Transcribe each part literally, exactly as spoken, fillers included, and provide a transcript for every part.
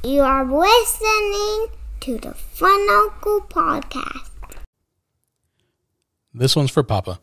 You are listening to the Fun Uncle Podcast. This one's for Papa.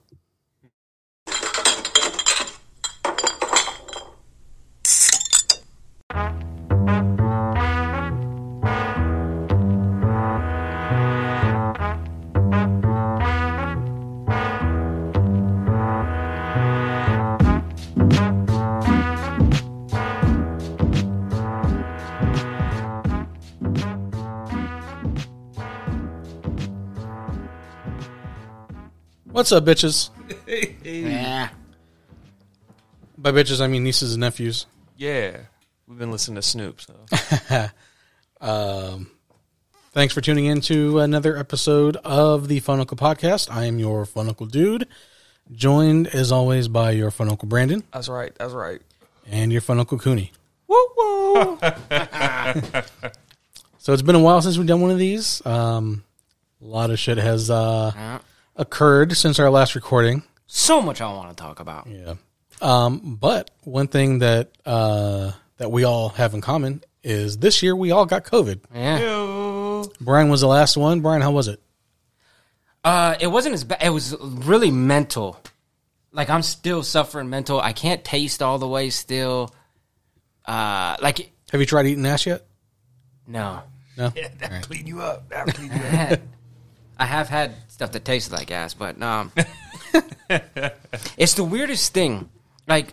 What's up, bitches? Yeah. By bitches, I mean nieces and nephews. Yeah. We've been listening to Snoop, so. um, thanks for tuning in to another episode of the Fun Uncle Podcast. I am your Fun Uncle Dude, joined, as always, by your Fun Uncle Brandon. That's right. That's right. And your Fun Uncle Cooney. Woo woo. So it's been a while since we've done one of these. Um, a lot of shit has uh, Yeah. occurred since our last recording. So much I want to talk about. Yeah. Um, but one thing that uh, that we all have in common is this year we all got COVID. Yeah. Ew. Brian was the last one. Brian, how was it? Uh, it wasn't as bad. It was really mental. Like, I'm still suffering mental. I can't taste all the way still. Uh, like, Have you tried eating ass yet? no. No? Yeah, that'll Right. clean you up. That'll clean you up. I have had stuff that tasted like ass, but um, it's the weirdest thing. Like,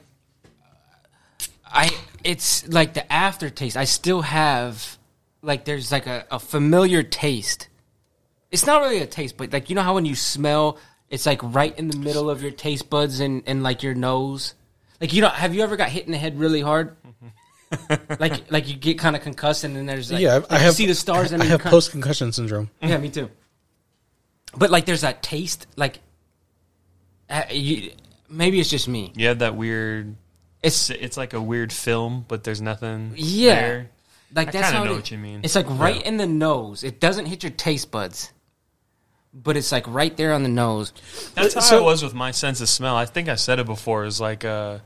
I, it's like the aftertaste. I still have, like, there's like a, a familiar taste. It's not really a taste, but like, you know how when you smell, it's like right in the middle of your taste buds and, and like your nose. Like, you know, have you ever got hit in the head really hard? like, like you get kind of concussed, and then there's like, Yeah, I like have. you see the stars. And I then have you kinda- post concussion syndrome. Yeah, me too. But like, there's that taste. Like, uh, you, maybe it's just me. You have that weird. It's It's it's like a weird film, but there's nothing yeah, there. like I that's kinda how know it- what you mean. It's like right in the nose. It doesn't hit your taste buds, but it's like right there on the nose. That's how So- I was with my sense of smell. I think I said it before. Is like uh,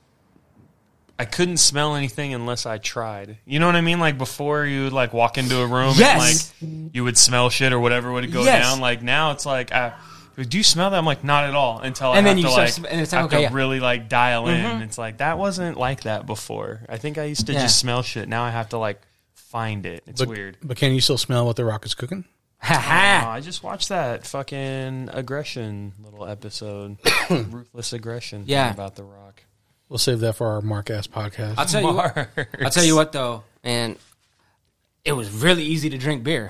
I couldn't smell anything unless I tried. You know what I mean? Like before, you would like walk into a room Yes. and like you would smell shit or whatever would go Yes. down. Like now, it's like, uh, do you smell that? I'm like, not at all. Until I And have then you to start like, sm- and it's like, have okay, to yeah. really like dial in. It's like that wasn't like that before. I think I used to Yeah. just smell shit. Now I have to like find it. It's But, weird. but can you still smell what the Rock is cooking? Ha Oh, ha. I just watched that fucking aggression little episode, ruthless aggression. Yeah. thing about the Rock. We'll save that for our Mark Ass podcast. I'll tell you what. Mars. I'll tell you what though, and it was really easy to drink beer.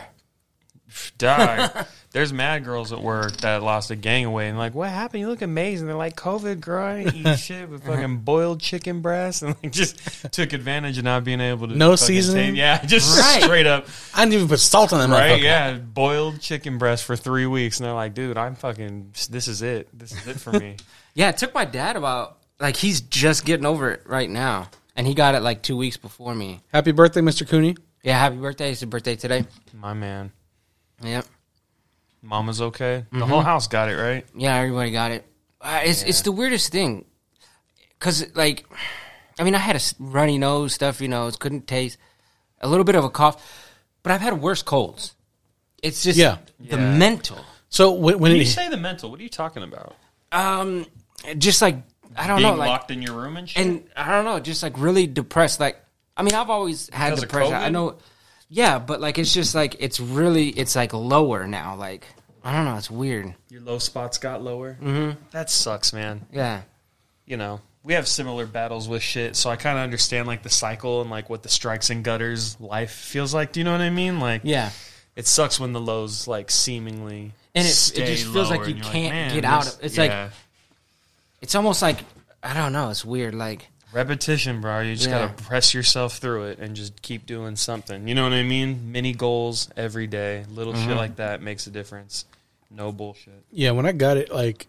Dog. There's mad girls at work that lost a gang away and like, what happened? You look amazing. They're like, COVID, girl. I didn't eat shit with fucking boiled chicken breast, and like just took advantage of not being able to. No fucking seasoning? taste- Yeah, just Right. straight up. I didn't even put salt on that Right? motherfucker. Yeah, boiled chicken breast for three weeks, and they're like, dude, I'm fucking. This is it. This is it for me. Yeah, it took my dad about like he's just getting over it right now, and he got it like two weeks before me. Happy birthday, Mister Cooney. Yeah, happy birthday! It's your birthday today. My man. Yep. Mama's okay. The Mm-hmm. whole house got it, right? Yeah, everybody got it. Uh, it's it's the weirdest thing, cause like, I mean, I had a s- runny nose, stuffy nose, couldn't taste, a little bit of a cough, but I've had worse colds. It's just Yeah. the Yeah. mental, So when, when When you it, say the mental, what are you talking about? um, just like I don't Being know, like, locked in your room and shit? and I don't know, just like really depressed. Like, I mean, I've always had Because of depression. I COVID? know, yeah, but like it's just like it's really it's like lower now. Like I don't know, it's weird. Your low spots got lower? Mm-hmm. That sucks, man. Yeah. You know, we have similar battles with shit, so I kind of understand, like, the cycle and, like, what the strikes and gutters life feels like. Do you know what I mean? Like, Yeah. it sucks when the lows, like, seemingly And it- it stay just feels like lower, you and you're can't "Man, get out this-" of- it's like- Yeah. It's almost like I don't know. It's weird. Like Repetition, bro. You just Yeah. gotta press yourself through it and just keep doing something. You know what I mean? Mini goals every day. Little Mm-hmm. shit like that makes a difference. No bullshit. yeah, when I got it, like,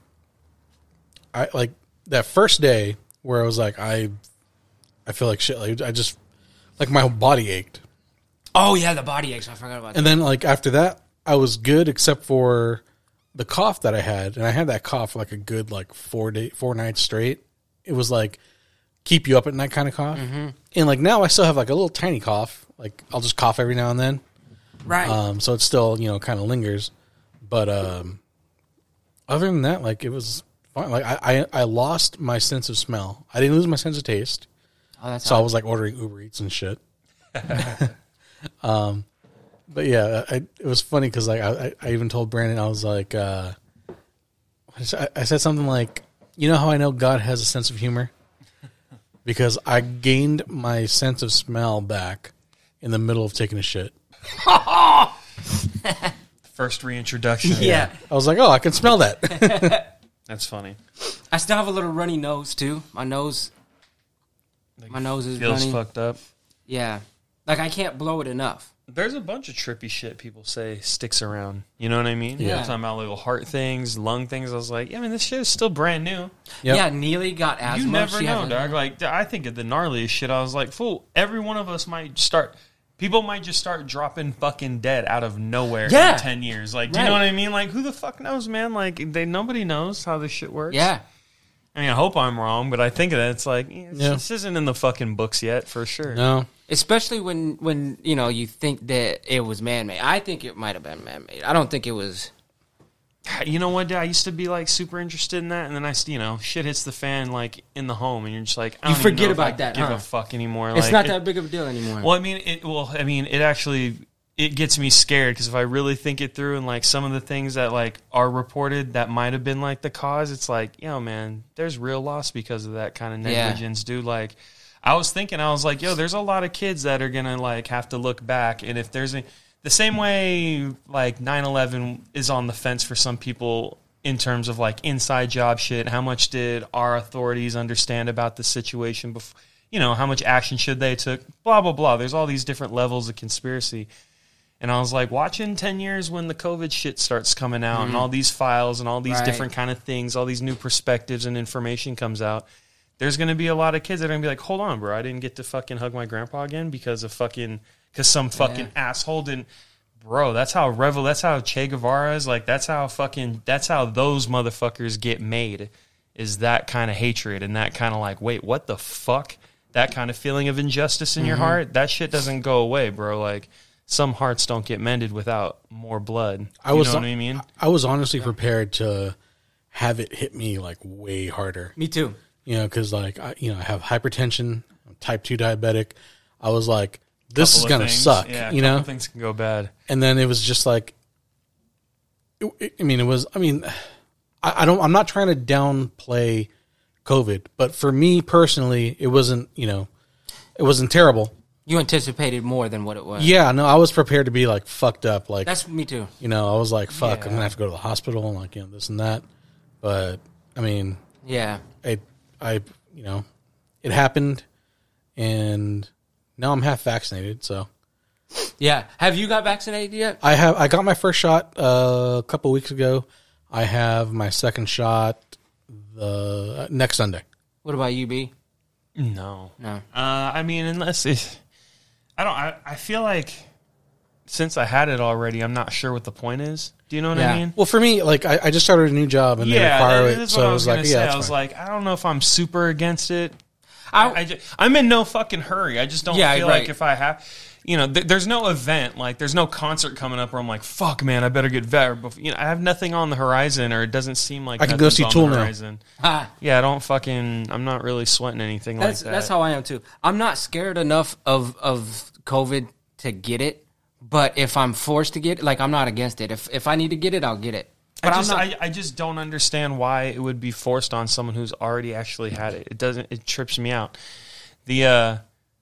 I like that first day where I was like, I, I feel like shit. Like I just, like my whole body ached, oh yeah, the body aches. I forgot about that. and then like after that, I was good except for the cough that I had, and I had that cough for like a good like four day, four nights straight. It was like keep you up at night kind of cough, and like now I still have like a little tiny cough, like I'll just cough every now and then. Right. Um, so it still, you know, kind of lingers. But um, other than that, like, it was fine. Like, I, I, I lost my sense of smell. I didn't lose my sense of taste. Oh, that's So odd. I was, like, ordering Uber Eats and shit. um, but, yeah, I, it was funny because, like, I, I even told Brandon, I was like, uh, I, I said something like, you know how I know God has a sense of humor? Because I gained my sense of smell back in the middle of taking a shit. First reintroduction. Yeah. I was like, oh, I can smell that. That's funny. I still have a little runny nose too. My nose, my nose is Feels runny. fucked up. Yeah, like I can't blow it enough. There's a bunch of trippy shit people say sticks around. You know what I mean? Yeah. They're talking about little heart things, lung things. I was like, yeah, I mean, this shit is still brand new. Yep. Yeah, Neely got asthma. You never She know, has a- dog. Like, I think of the gnarliest shit. I was like, fool, every one of us might start... People might just start dropping fucking dead out of nowhere Yeah. in ten years. Like, do you Right. know what I mean? Like, who the fuck knows, man? Like, they nobody knows how this shit works. Yeah, I mean, I hope I'm wrong, but I think that it's like, yeah, it's- Yeah. this isn't in the fucking books yet, for sure. No. especially when when you know you think that it was man made. I think it might have been man made. I don't think it was. You know what, dude? I used to be, like, super interested in that, and then I, you know, shit hits the fan, like, in the home, and you're just like, I You don't even forget know if about I that, give huh? a fuck anymore. It's like, not it- that big of a deal anymore. Well, I mean, it. Well, I mean, it actually it gets me scared because if I really think it through and like some of the things that like are reported that might have been like the cause, it's like, yo, man, there's real loss because of that kind of Yeah. negligence, dude. Like, I was thinking, I was like, yo, there's a lot of kids that are gonna like have to look back, and if there's a the same way like nine eleven is on the fence for some people. In terms of like inside job shit, how much did our authorities understand about the situation before? You know, how much action should they took? Blah blah blah. There's all these different levels of conspiracy, and I was like, watching ten years when the COVID shit starts coming out, and all these files and all these Right. different kind of things, all these new perspectives and information comes out. There's going to be a lot of kids that are going to be like, hold on, bro, I didn't get to fucking hug my grandpa again because of fucking because some fucking asshole didn't. Bro, that's how Revel. That's how Che Guevara is. Like, that's how fucking. That's how those motherfuckers get made. Is that kind of hatred and that kind of like, wait, what the fuck? That kind of feeling of injustice in your heart. That shit doesn't go away, bro. Like, some hearts don't get mended without more blood. I you was know what I mean? I was honestly prepared to have it hit me like way harder. Me too. You know, because like I, you know, I have hypertension, I'm type two diabetic. I was like, this is Couple of gonna things. suck. Yeah, a you couple know, things can go bad. and then it was just like, it, it- I mean, it was. I mean, I, I don't. I'm not trying to downplay COVID, but for me personally, it wasn't. You know, it wasn't terrible. You anticipated more than what it was. Yeah, no, I was prepared to be like fucked up. Like That's me too. you know, I was like, fuck, I'm Yeah. gonna have to go to the hospital and like you know this and that. But I mean, Yeah. I, I, you know, it happened, and now I'm half vaccinated. So Yeah. Have you got vaccinated yet? I have, I got my first shot uh, a couple weeks ago. I have my second shot the next Sunday. What about you, B? No. No. Uh, I mean, unless it, I don't. I, I feel like since I had it already, I'm not sure what the point is. Do you know what Yeah. I mean? Well, for me, like I, I just started a new job and they Yeah, require that it, is so what I I was was like, gonna yeah, say. that's I was fine. like, I don't know if I'm super against it. I, I just, I'm in no fucking hurry. I just don't Yeah, feel right. like if I have, you know, th- there's no event, like there's no concert coming up where I'm like, fuck, man, I better get vet. Bef- You know, I have nothing on the horizon, or it doesn't seem like I can go nothing's see on Tool the now. horizon. ah, Yeah, I don't fucking. I'm not really sweating anything that's like that. that's how I am too. I'm not scared enough of of COVID to get it, but if I'm forced to get it, like I'm not against it. If if I need to get it, I'll get it. But I just, I'm not. I, I just don't understand why it would be forced on someone who's already actually had it. It doesn't. It trips me out. The uh,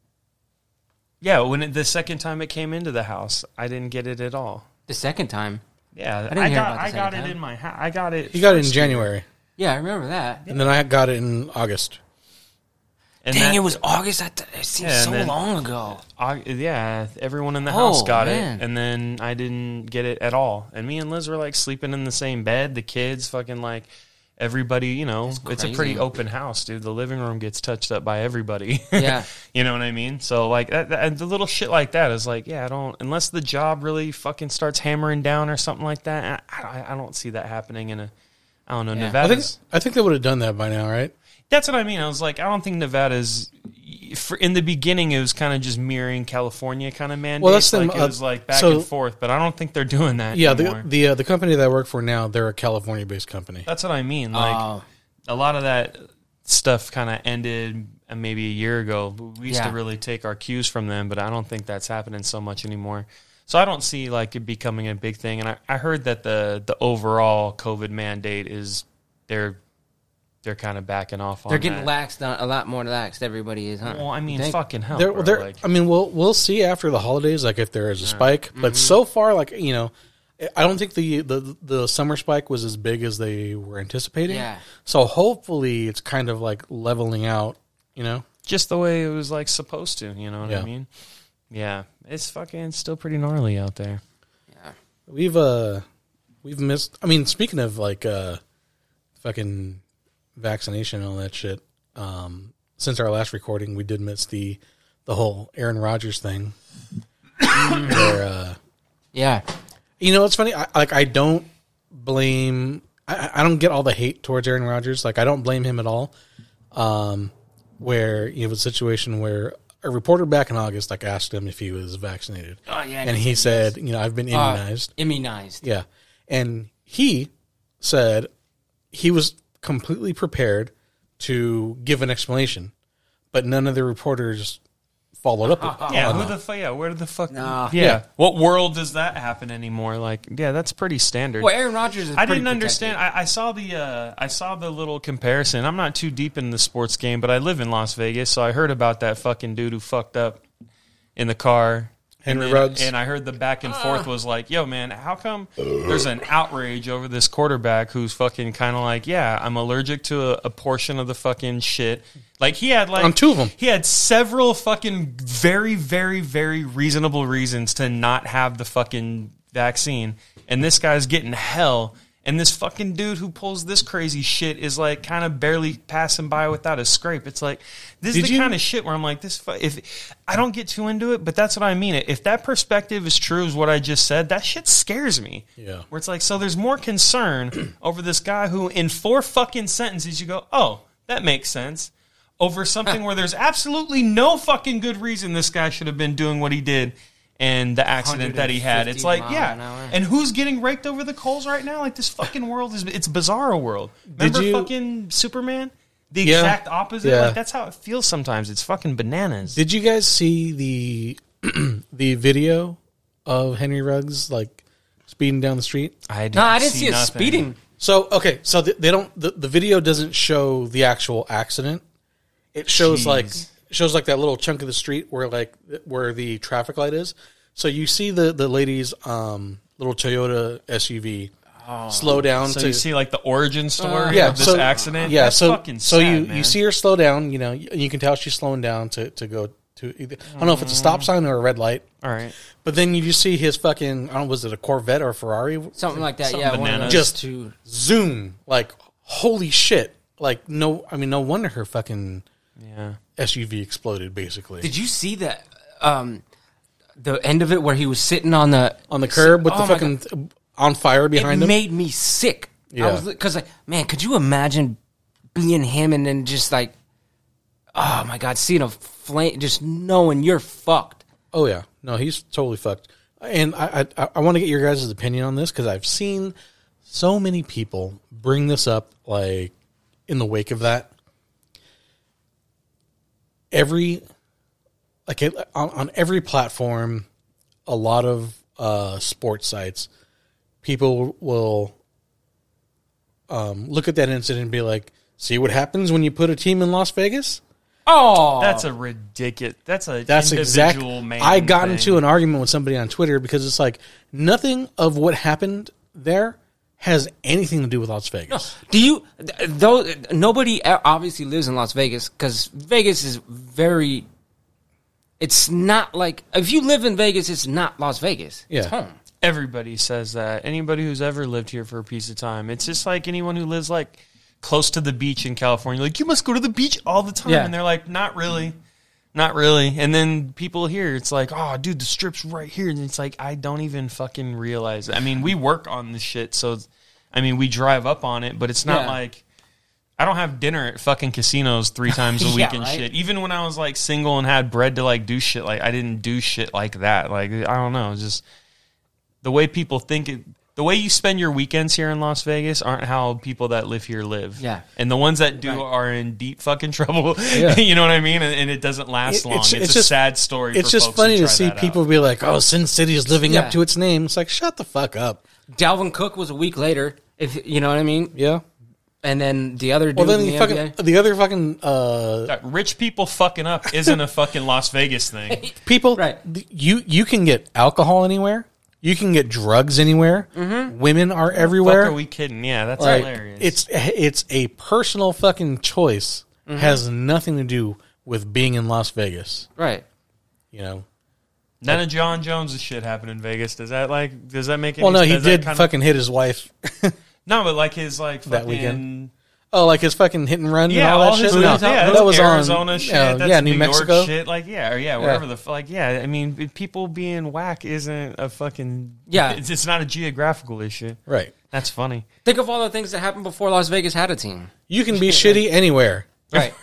yeah, when it, the second time it came into the house, I didn't get it at all. the second time. Yeah, I, didn't hear got about the I got second it time. in my house. I got it. You got it in first year. January, Yeah, I remember that. and then I got it in August. And Dang, that- it was August. I th- it seems Yeah, and so then- long ago. Au- yeah, everyone in the Oh, house got man. it, and then I didn't get it at all. And me and Liz were like sleeping in the same bed. The kids, fucking like everybody. You know, That's it's a crazy. pretty open house, dude. The living room gets touched up by everybody. Yeah. You know what I mean? So like that, that, the little shit like that is like, yeah, I don't unless the job really fucking starts hammering down or something like that. I, I, I don't see that happening in a. I don't know. Yeah. I think Nevada's. I think they would have done that by now, right? That's what I mean. I was like, I don't think Nevada's for, in the beginning, it was kind of just mirroring California kind of mandates. Well, that's like them, it uh, was like back so- and forth, but I don't think they're doing that Yeah, anymore. the the uh, the company that I work for now, they're a California-based company. That's what I mean. Like Oh. a lot of that stuff kind of ended uh, maybe a year ago. We used Yeah. to really take our cues from them, but I don't think that's happening so much anymore. So I don't see like it becoming a big thing. And I, I heard that the the overall COVID mandate is they're they're kind of backing off on They're getting that. laxed, on, a lot more laxed. Everybody is, huh? Well, I mean, You think? fucking hell. They're, bro, they're, like- I mean, we'll we'll see after the holidays, like if there is a spike. But so far, like you know, I don't think the, the the summer spike was as big as they were anticipating. Yeah. So hopefully, it's kind of like leveling out. You know. just the way it was like supposed to. You know what Yeah. I mean? Yeah, it's fucking still pretty gnarly out there. Yeah. We've uh we've missed. I mean, speaking of like uh fucking vaccination and all that shit. Um, since our last recording, we did miss the the whole Aaron Rodgers thing. where, uh, Yeah. you know, it's funny. I, like, I don't blame. I, I don't get all the hate towards Aaron Rodgers. Like, I don't blame him at all. Um, where you have a situation where a reporter back in August like asked him if he was vaccinated, Oh, yeah. and he said, "You know, I've been Uh, immunized." immunized. Yeah. And he said he was completely prepared to give an explanation, but none of the reporters followed up. Yeah, on who that. the fuck? Yeah, where the fuck? Nah. Yeah. Yeah. What world does that happen anymore? Like, yeah, that's pretty standard. Well, Aaron Rodgers is I pretty didn't understand. protected. I, I saw the uh, I saw the little comparison. I'm not too deep in the sports game, but I live in Las Vegas, so I heard about that fucking dude who fucked up in the car. Henry and then- Ruggs. And I heard the back and forth was like, yo, man, how come there's an outrage over this quarterback who's fucking kind of like, yeah, I'm allergic to a, a portion of the fucking shit. Like, he had like... On two of them. He had several fucking very, very, very reasonable reasons to not have the fucking vaccine. And this guy's getting hell. And this fucking dude who pulls this crazy shit is like kind of barely passing by without a scrape. It's like, this Did is the you- kind of shit where I'm like, this. Fu- if I don't get too into it, but that's what I mean. If that perspective is true, as what I just said, that shit scares me. Yeah. Where it's like, so there's more concern over this guy who, in four fucking sentences, you go, oh, that makes sense. Over something where there's absolutely no fucking good reason this guy should have been doing what he did. And the accident that he had. It's like, mile yeah. an hour. And who's getting raked over the coals right now? Like, this fucking world is, it's a bizarro world. Remember you- fucking Superman? The Yeah. exact opposite? Yeah. Like, that's how it feels sometimes. It's fucking bananas. Did you guys see the the video of Henry Ruggs like speeding down the street? I No, I didn't see it nothing. speeding. So okay, so th- they don't. The, the video doesn't show the actual accident. It shows Jeez. like shows like that little chunk of the street where like where the traffic light is. So you see the the lady's um, little Toyota S U V slow down. So to, you see, like, the origin story yeah, of this so, accident? Yeah, That's so fucking so sad, you man. you see her slow down. You know, you, you can tell she's slowing down to to go to. Either, I don't know if it's a stop sign or a red light. All right. But then you just see his fucking. I don't know, was it a Corvette or a Ferrari? Something like that. Something yeah, one of bananas. those Just two. zoom like holy shit! Like no, I mean no wonder her fucking Yeah. S U V exploded basically Did you see that? Um, the end of it where he was sitting on the on the curb with Oh the my fucking th- on fire behind it him. made me sick. Yeah. I was because like, man, could you imagine being him and then just like, oh my god, seeing a flame, just knowing you're fucked. Oh yeah, no, he's totally fucked. And I I, I want to get your guys' opinion on this because I've seen so many people bring this up like in the wake of that. Every like it, on, on every platform, a lot of uh, sports sites, people will um, look at that incident and be like, "See what happens when you put a team in Las Vegas." Oh, That's a ridiculous. That's a That's individual exactly. man. I got thing. into an argument with somebody on Twitter because it's like nothing of what happened there has anything to do with Las Vegas. do you? th- Though nobody obviously lives in Las Vegas because Vegas is very. It's not like if you live in Vegas, it's not Las Vegas. It's Yeah. home. Everybody says that. Anybody who's ever lived here for a piece of time. It's just like anyone who lives like close to the beach in California. Like, you must go to the beach all the time. Yeah. And they're like, not really. Not really. And then people here, it's like, oh, dude, the strip's right here. And it's like, I don't even fucking realize it. I mean, we work on this shit. So, I mean, we drive up on it, but it's not Yeah. like, I don't have dinner at fucking casinos three times a week Yeah, and right? shit. Even when I was like single and had bread to like do shit, like I didn't do shit like that. Like I don't know, it's just the way people think it. The way you spend your weekends here in Las Vegas aren't how people that live here live. Yeah. And the ones that do Right. are in deep fucking trouble. Yeah. You know what I mean? And, and it doesn't last It- long. It's, it's- it's a just- sad story. It's for just folks funny who to try see that people out. be like, "Oh, Sin City is living Yeah. up to its name." It's like, shut the fuck up. Dalvin Cook was a week later, if you know what I mean. Yeah. And then the other dude Well, then in the the fucking N B A. the other fucking uh, That rich people fucking up isn't a fucking Las Vegas thing. people. Right. th- You you can get alcohol anywhere. You can get drugs anywhere. Mm-hmm. Women are Fuck, everywhere. are we kidding? Yeah, that's Like, hilarious. it's it's a personal fucking choice. Mm-hmm. Has nothing to do with being in Las Vegas. Right. You know. None of John Jones' shit happened in Vegas. Does that like? Does that make any? Well, no, he does that did kinda- fucking hit his wife. No, but like his like That fucking. weekend? Oh, like his fucking hit and run Yeah, and all that all shit. his No, stuff, yeah, that was Arizona on shit. uh, That's yeah, New, New Mexico. York shit. Like yeah, or yeah, wherever the f- like yeah. I mean, people being whack isn't a fucking Yeah. It's, it's not a geographical issue. Right. That's funny. Think of all the things that happened before Las Vegas had a team. You can be shitty anywhere. Right.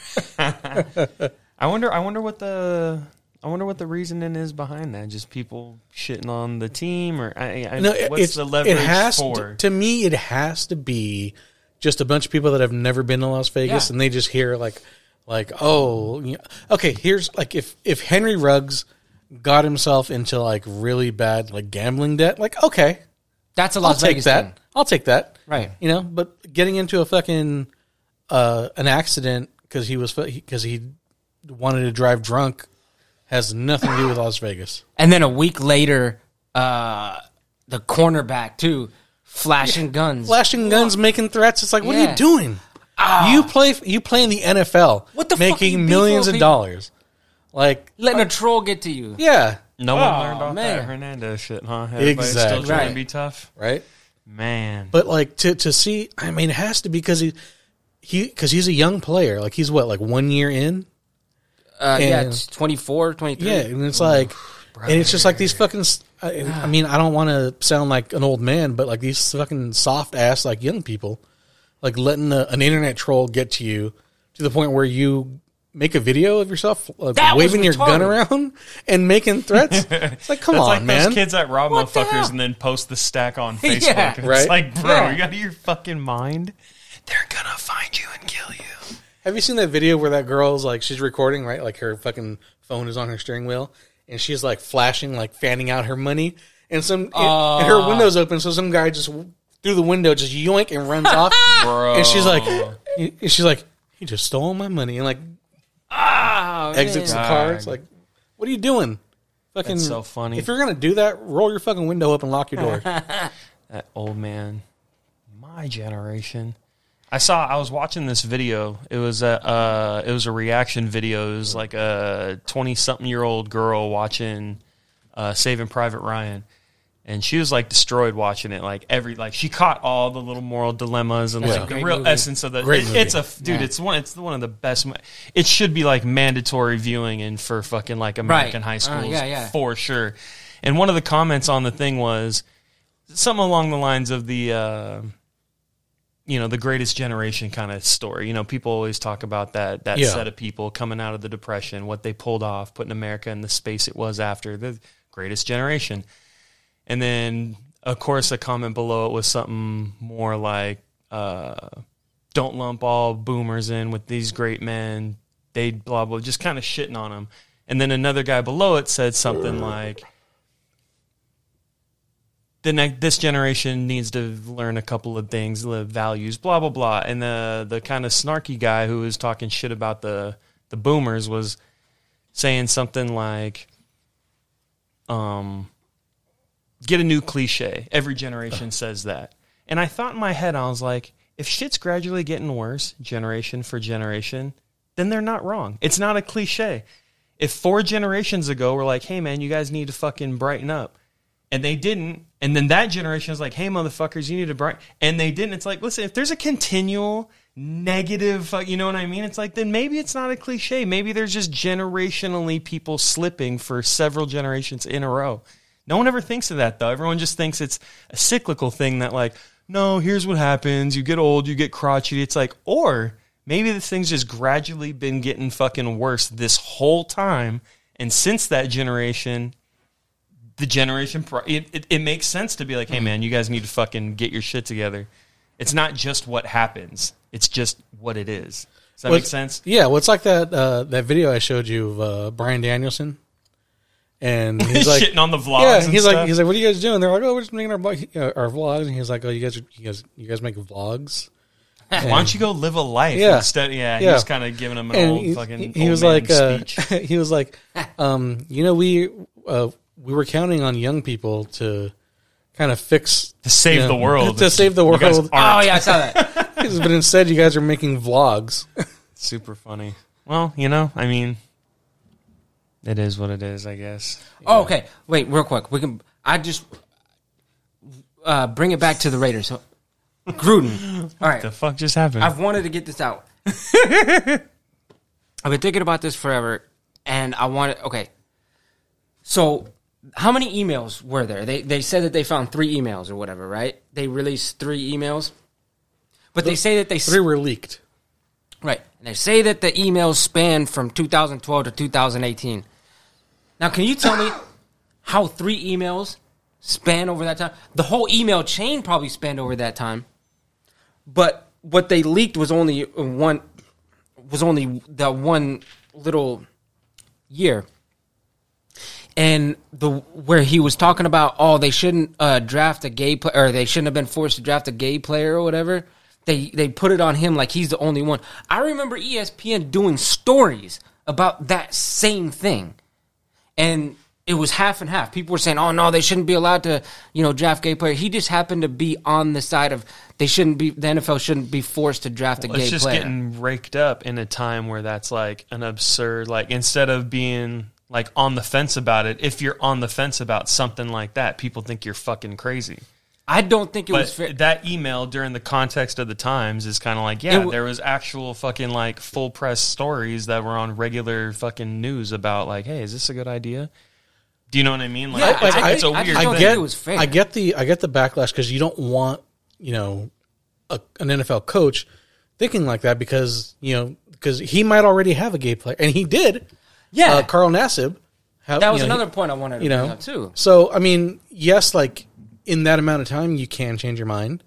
I wonder. I wonder what the. I wonder what the reasoning is behind that. Just people shitting on the team, or I, I, No, what's it's the leverage it has for? to, to me. It has to be just a bunch of people that have never been to Las Vegas, Yeah. and they just hear like, like, oh, you know, okay. Here's like if if Henry Ruggs got himself into like really bad like gambling debt, like okay, That's a I'll Las take Vegas that. thing. I'll take that. Right. You know, but getting into a fucking uh, an accident because he was because he wanted to drive drunk has nothing to do with Las Vegas. And then a week later, uh, the cornerback too, flashing guns. Flashing guns, making threats. It's like, what are Yeah. you doing? You play you play in the N F L, What the fuck are you making beefing millions with of people? dollars. Like, Letting a troll get to you. yeah, No one Oh, learned off man. that Hernandez shit, huh? Everybody's Exactly. still trying Right. to be tough. right. Man, But like to to see, I mean, it has to be because he he because he's a young player. Like he's what, like one year in. Uh, yeah, And- it's twenty-four, twenty-three. Yeah, and it's like, and it's just like these fucking. s- I, I mean, I don't want to sound like an old man, but like these fucking soft ass like young people, like letting a, an internet troll get to you to the point where you make a video of yourself like, That was waving your gun retarded. around and making threats. It's like, come that's on, like man. those kids that rob What the motherfuckers hell? and then post the stack on Facebook. Yeah. And Right. It's like, bro, Yeah. you got your fucking mind. They're gonna find you and kill you. Have you seen that video where that girl's like she's recording, right? Like her fucking phone is on her steering wheel, and she's like flashing, like fanning out her money, and some and her window's open, so some guy just through the window just yoink and runs off, Bro. and she's like, and she's like, he just stole my money, and like Oh, exits man. the car. It's like, what are you doing? Fucking That's so funny. If you're gonna do that, roll your fucking window up and lock your door. That old man, my generation. I saw. I was watching this video. It was a. Uh, it was a reaction video. It was like a twenty-something-year-old girl watching uh, Saving Private Ryan, and she was like destroyed watching it. Like every like she caught all the little moral dilemmas and That's like a the great real movie. essence of the. Great it- movie. it's a dude. Yeah. It's one. It's one of the best. mo- It should be like mandatory viewing and for fucking like American high Uh, schools yeah, yeah. for sure. And one of the comments on the thing was something along the lines of the. Uh, you know, the greatest generation kind of story. You know, people always talk about that that Yeah. set of people coming out of the Depression, what they pulled off, putting America in the space it was after the greatest generation. And then, of course, a comment below it was something more like, uh, don't lump all boomers in with these great men. They blah, blah, just kind of shitting on them. And then another guy below it said something like, the next this generation needs to learn a couple of things, live values, blah blah blah. And the the kind of snarky guy who was talking shit about the the boomers was saying something like, um, get a new cliche. Every generation says that. And I thought in my head, I was like, if shit's gradually getting worse, generation for generation, then they're not wrong. It's not a cliche. If four generations ago we're like, hey man, you guys need to fucking brighten up, and they didn't, and then that generation is like, hey, motherfuckers, you need to brighten, and they didn't. It's like, listen, if there's a continual negative, uh, you know what I mean? It's like, then maybe it's not a cliche. Maybe there's just generationally people slipping for several generations in a row. No one ever thinks of that, though. Everyone just thinks it's a cyclical thing that, like, no, here's what happens. You get old, you get crotchety. It's like, or maybe this thing's just gradually been getting fucking worse this whole time. And since that generation, the generation, it, it, it makes sense to be like, hey, man, you guys need to fucking get your shit together. It's not just what happens. It's just what it is. Does that well, make sense? Yeah, well, it's like that uh, that video I showed you of uh, Brian Danielson. And he's like shitting on the vlogs. Yeah, and he's stuff. like, he's like, what are you guys doing? They're like, oh, we're just making our vlog- uh, our vlogs. And he's like, oh, you guys, are, you guys, you guys make vlogs. Why don't you go live a life Yeah. instead? Yeah, Yeah. he's kind of giving him an And old he, fucking. he, he old was man like, uh, speech. he was like, um, you know, we uh, we were counting on young people to kind of fix to save you know, the world. to save the You guys world. aren't. Oh yeah, I saw that. But instead, you guys are making vlogs. Super funny. Well, you know, I mean, it is what it is, I guess. Oh, okay. Wait, real quick. We can. I just uh, bring it back to the Raiders. So, Gruden. All right. The fuck just happened? I've wanted to get this out. I've been thinking about this forever, and I wanted. Okay. So, how many emails were there? They they said that they found three emails or whatever, right? They released three emails, but they say that they Three were leaked. Right. And they say that the emails span from two thousand twelve to two thousand eighteen. Now, can you tell me how three emails span over that time? The whole email chain probably spanned over that time. But what they leaked was only one was only that one little year. And the where he was talking about, oh, they shouldn't uh, draft a gay player, or they shouldn't have been forced to draft a gay player or whatever. They they put it on him like he's the only one. I remember E S P N doing stories about that same thing, and it was half and half. People were saying, "Oh no, they shouldn't be allowed to, you know, draft gay players." He just happened to be on the side of they shouldn't be. The N F L shouldn't be forced to draft a Well, gay it's just player. getting raked up in a time where that's like an absurd, like instead of being like on the fence about it, if you're on the fence about something like that, people think you're fucking crazy. I don't think it But was fair. that email during the context of the times is kind of like, yeah, It w- there was actual fucking like full press stories that were on regular fucking news about like, hey, is this a good idea? Do you know what I mean? Like, Yeah, it's, I- it's a I weird just I don't thing. think get, it was fair. I get the, I get the backlash because you don't want, you know, a, an N F L coach thinking like that because you know because he might already have a gay player and he did. Yeah. uh, Carl Nassib. Have, That was you know, another point I wanted to you bring know, up too. So I mean, yes, like in that amount of time, you can change your mind,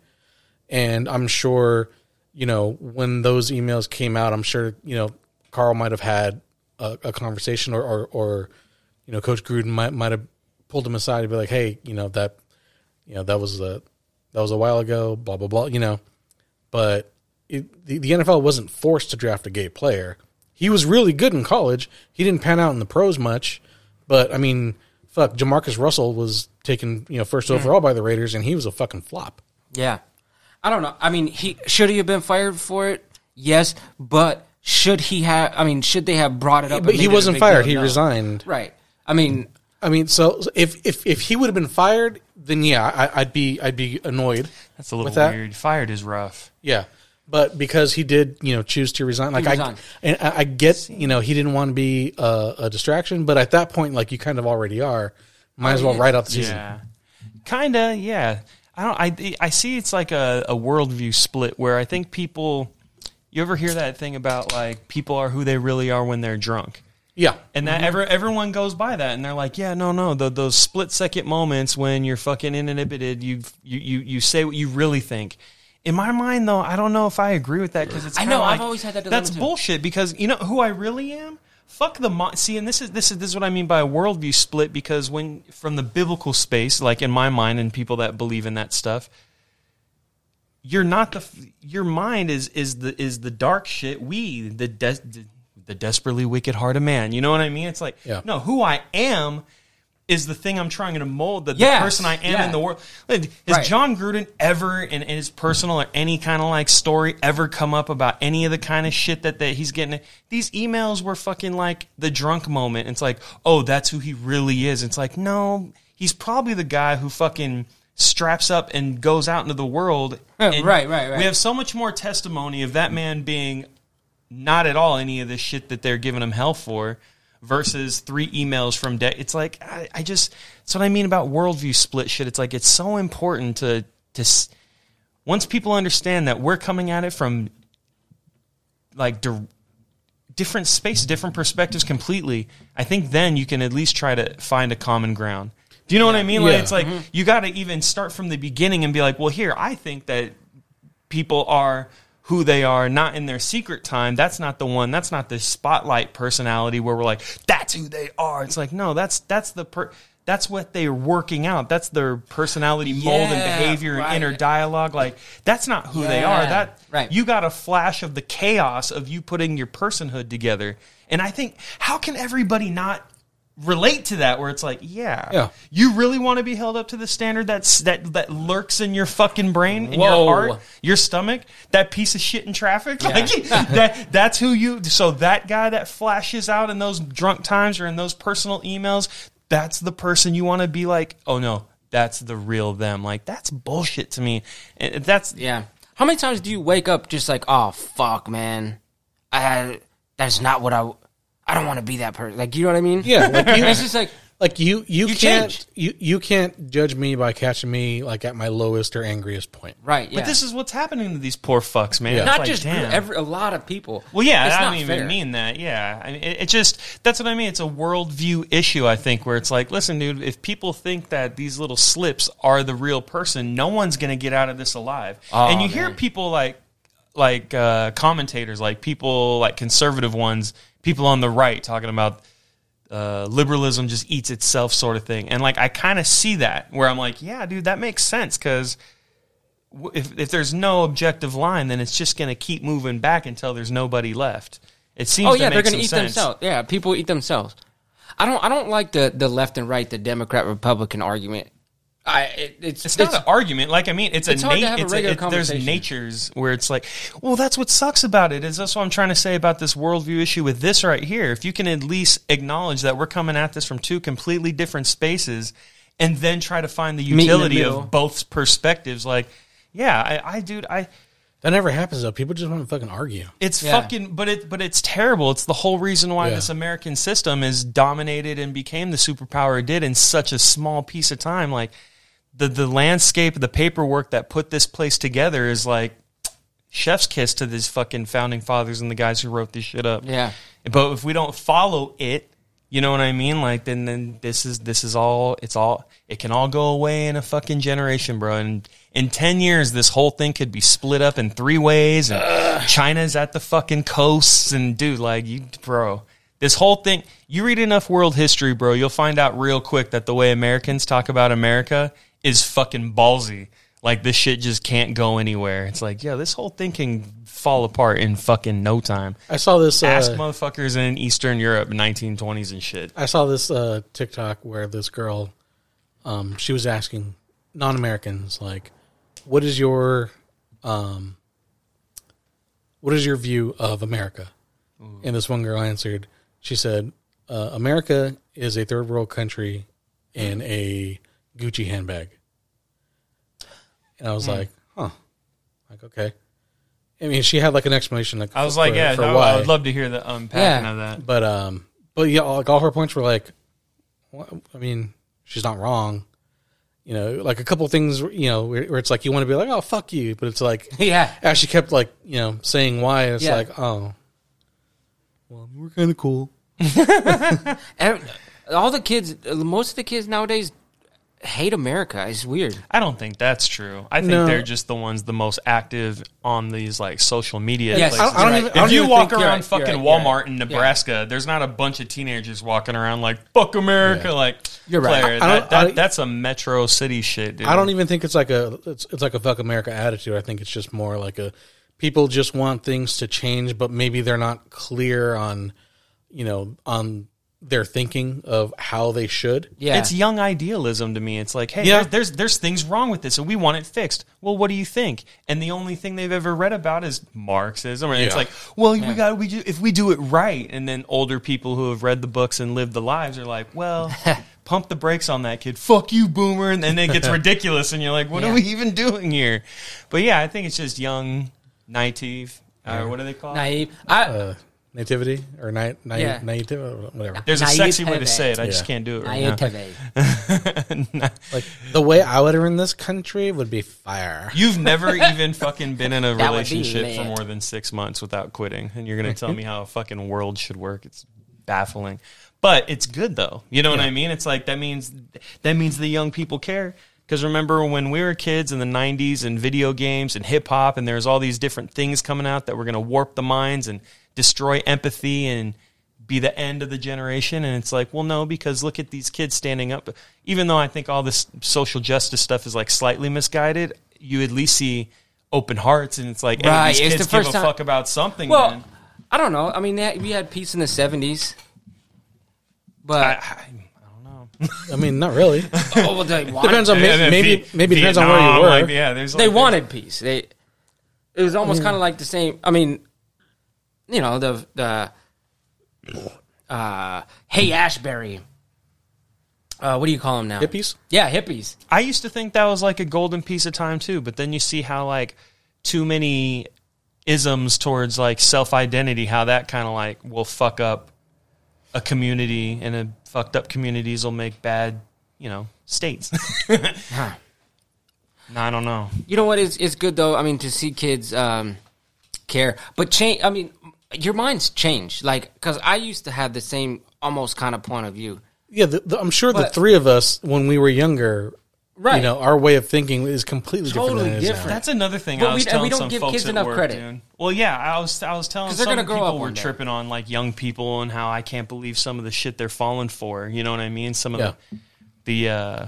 and I'm sure, you know, when those emails came out, I'm sure you know Carl might have had a, a conversation, or, or, or you know, Coach Gruden might might have pulled him aside and be like, hey, you know that, you know that was a that was a while ago, blah blah blah, you know, but it, the, the N F L wasn't forced to draft a gay player. He was really good in college. He didn't pan out in the pros much. But I mean, fuck, Jamarcus Russell was taken, you know, first overall by the Raiders, and he was a fucking flop. Yeah. I don't know. I mean, he should he have been fired for it? Yes, but should he have? I mean, should they have brought it up? But and he made it a wasn't big fired. deal? He No. resigned. Right. I mean, I mean, so if if if he would have been fired, then yeah, I, I'd be I'd be annoyed. That's a little with that. weird. Fired is rough. Yeah, but because he did, you know, choose to resign. Like I resigned. and I, I get, you know, he didn't want to be a, a distraction, but at that point, like you kind of already are. Might as well yeah. write out the season. Yeah, kind of. Yeah, I don't. I I see. It's like a, a worldview split where I think people. You ever hear that thing about like people are who they really are when they're drunk? Yeah, And that ever everyone goes by that, and they're like, yeah, no, no, the, those split second moments when you're fucking inhibited, you you you you say what you really think. In my mind, though, I don't know if I agree with that because it's I kinda know, I've like, always had that dilemma, that's too. bullshit. Because you know who I really am. Fuck the mo- see, and this is this is this is what I mean by a worldview split. Because when from the biblical space, like in my mind, and people that believe in that stuff, you're not the your mind is is the is the dark shit. We the des, the, the desperately wicked heart of man. You know what I mean? It's like Yeah. no, who I am is the thing I'm trying to mold. The, the Yes, person I am yeah. in the world. Has Right. John Gruden ever in, in his personal or any kind of like story ever come up about any of the kind of shit that, that he's getting? These emails were fucking like the drunk moment. It's like, oh, that's who he really is. It's like, no, he's probably the guy who fucking straps up and goes out into the world. And Right, right, right. We have so much more testimony of that man being not at all any of this shit that they're giving him hell for versus three emails from day. It's like, I, I just, that's what I mean about worldview split shit. It's like, it's so important to, to, s- once people understand that we're coming at it from like di- different spaces, different perspectives completely, I think then you can at least try to find a common ground. Do you know yeah. what I mean? Like, yeah. it's like mm-hmm. you got to even start from the beginning and be like, well, here, I think that people are who they are, not in their secret time. That's not the one. That's not the spotlight personality where we're like, that's who they are. It's like, no, that's that's the per- that's what they're working out. That's their personality mold yeah, and behavior right. and inner dialogue. Like, that's not who yeah, they are. That right. You got a flash of the chaos of you putting your personhood together. And I think, how can everybody not relate to that, where it's like, yeah, yeah. you really want to be held up to the standard that's that that lurks in your fucking brain, in Whoa. your heart, your stomach, that piece of shit in traffic? Yeah. Like, that that's who you, so that guy that flashes out in those drunk times or in those personal emails, that's the person you want to be like, oh no, that's the real them. Like, that's bullshit to me. And that's yeah. How many times do you wake up just like, oh fuck, man, I that's not what I I don't want to be that person. Like, you know what I mean? Yeah. Like you, it's just like, like you, you, you can't, changed. you, you can't judge me by catching me like at my lowest or angriest point. Right. Yeah. But this is what's happening to these poor fucks, man. Yeah. It's Not like, just damn. every, a lot of people. Well, yeah, it's I not don't even fair. mean that. Yeah, I mean, it, it just, that's what I mean. It's a worldview issue, I think, where it's like, listen, dude, if people think that these little slips are the real person, no one's going to get out of this alive. Oh, and you man. hear people like, like uh, commentators, like people like conservative ones, people on the right talking about uh, liberalism just eats itself sort of thing. And like, I kind of see that where I'm like, yeah, dude, that makes sense, because if if there's no objective line, then it's just going to keep moving back until there's nobody left. It seems Oh to yeah, make they're going some to eat sense. themselves. Yeah, people eat themselves. I don't. I don't like the, the left and right, the Democrat Republican argument. I it, it's It's not an argument. Like, I mean, it's, It's a hard to nat- have a it's regular it- There's conversation. natures where it's like, well, that's what sucks about it. Is that's what I'm trying to say about this worldview issue with this right here. If you can at least acknowledge that we're coming at this from two completely different spaces, and then try to find the Meet in the utility middle. of both perspectives, like, yeah, I, I dude, I. That never happens though. People just want to fucking argue. It's Yeah. fucking, but it, but it's terrible. It's the whole reason why Yeah. this American system is dominated and became the superpower it did in such a small piece of time. Like, the the landscape, the paperwork that put this place together is like chef's kiss to these fucking founding fathers and the guys who wrote this shit up. Yeah. But if we don't follow it, you know what I mean? Like, then then this is this is all it's all it can all go away in a fucking generation, bro. And in ten years, this whole thing could be split up in three ways, and Ugh. China's at the fucking coasts, and dude, like, you, bro, this whole thing. You read enough world history, bro, you'll find out real quick that the way Americans talk about America is fucking ballsy. Like, this shit just can't go anywhere. It's like, yeah, this whole thing can fall apart in fucking no time. I saw this. Uh, Ask motherfuckers in Eastern Europe, nineteen twenties and shit. I saw this uh, TikTok where this girl, um, she was asking non-Americans, like, what is your, um, what is your view of America? Ooh. And this one girl answered. She said, uh, "America is a third world country in a Gucci handbag." And I was mm. like, "Huh." Like, okay. I mean, she had like an explanation. Like, I was for, like, "Yeah, for no, why. I would love to hear the unpacking Yeah. of that." But um, but yeah, like all her points were like, well, I mean, she's not wrong. You know, like a couple things, you know, where, where it's like you want to be like, oh, fuck you, but it's like, Yeah. as she kept like, you know, saying why, it's Yeah. like, oh, well, we're kind of cool. And all the kids, most of the kids nowadays hate America. It's weird. I don't think that's true. I think No. they're just the ones the most active on these like social media Yes, places. I, I don't Right. even. I If don't you even walk think, around right, fucking you're right, you're Walmart right. in Nebraska, there's not a bunch of teenagers walking around like "fuck America." Yeah. Like, You're right. Claire, I- I that, don't- that, I- that's a metro city shit, dude. I don't even think it's like a it's it's like a fuck America attitude. I think it's just more like a people just want things to change, but maybe they're not clear on, you know, on their thinking of how they should. Yeah. It's young idealism to me. It's like, hey, Yeah. there's, there's there's things wrong with this, and we want it fixed. Well, what do you think? And the only thing they've ever read about is Marxism, and it's Yeah. like, well, we Yeah. got we do, if we do it right. And then older people who have read the books and lived the lives are like, well, pump the brakes on that kid. Fuck you, boomer. And then it gets ridiculous, and you're like, what Yeah. are we even doing here? But yeah, I think it's just young, naive. Uh, what do they call it? Naive. I, Uh, nativity or na- na- Yeah. native, whatever. There's a sexy way to Naivete. say it. I just Yeah. can't do it right now. Naivete. Like the way I would run this country would be fire. You've never even fucking been in a That would be relationship for lit. more than six months without quitting, and you're gonna tell me how a fucking world should work. It's baffling, but it's good though. You know what Yeah. I mean? It's like that means that means the young people care. Because remember when we were kids in the nineties and video games and hip hop, and there's all these different things coming out that were gonna warp the minds and destroy empathy and be the end of the generation. And it's like, well, no, because look at these kids standing up. Even though I think all this social justice stuff is like slightly misguided, you at least see open hearts, and it's like, hey, Right, these it's kids the give first a time- fuck about something. Well, man. I don't know. I mean, they had, we had peace in the seventies, but I, I, I don't know. I mean, not really. oh, well, they wanted, Depends on And maybe then maybe, Vi- maybe depends on where you Vietnam, were. like, yeah, there's they like, wanted peace. They it was almost kind of like the same. I mean, you know, the the uh, Hey Ashbury. Uh, what do you call them now? Hippies? Yeah, hippies. I used to think that was like a golden piece of time too, but then you see how like too many isms towards like self-identity, how that kind of like will fuck up a community, and a fucked up communities will make bad, you know, states. Huh. No, I don't know. You know what? It's it's good though. I mean, to see kids um, care, but change. I mean, your mind's changed. Like, because I used to have the same almost kind of point of view. Yeah, the, the, I'm sure the But- three of us, when we were younger, Right. you know, our way of thinking is completely Totally different than it is now. different. That's another thing But I was we- and telling we don't some give folks kids at enough work, credit. dude. Well, yeah, I was I was telling 'Cause they're some gonna grow people up were one day. tripping on like young people and how I can't believe some of the shit they're falling for. You know what I mean? Some of Yeah. the the uh,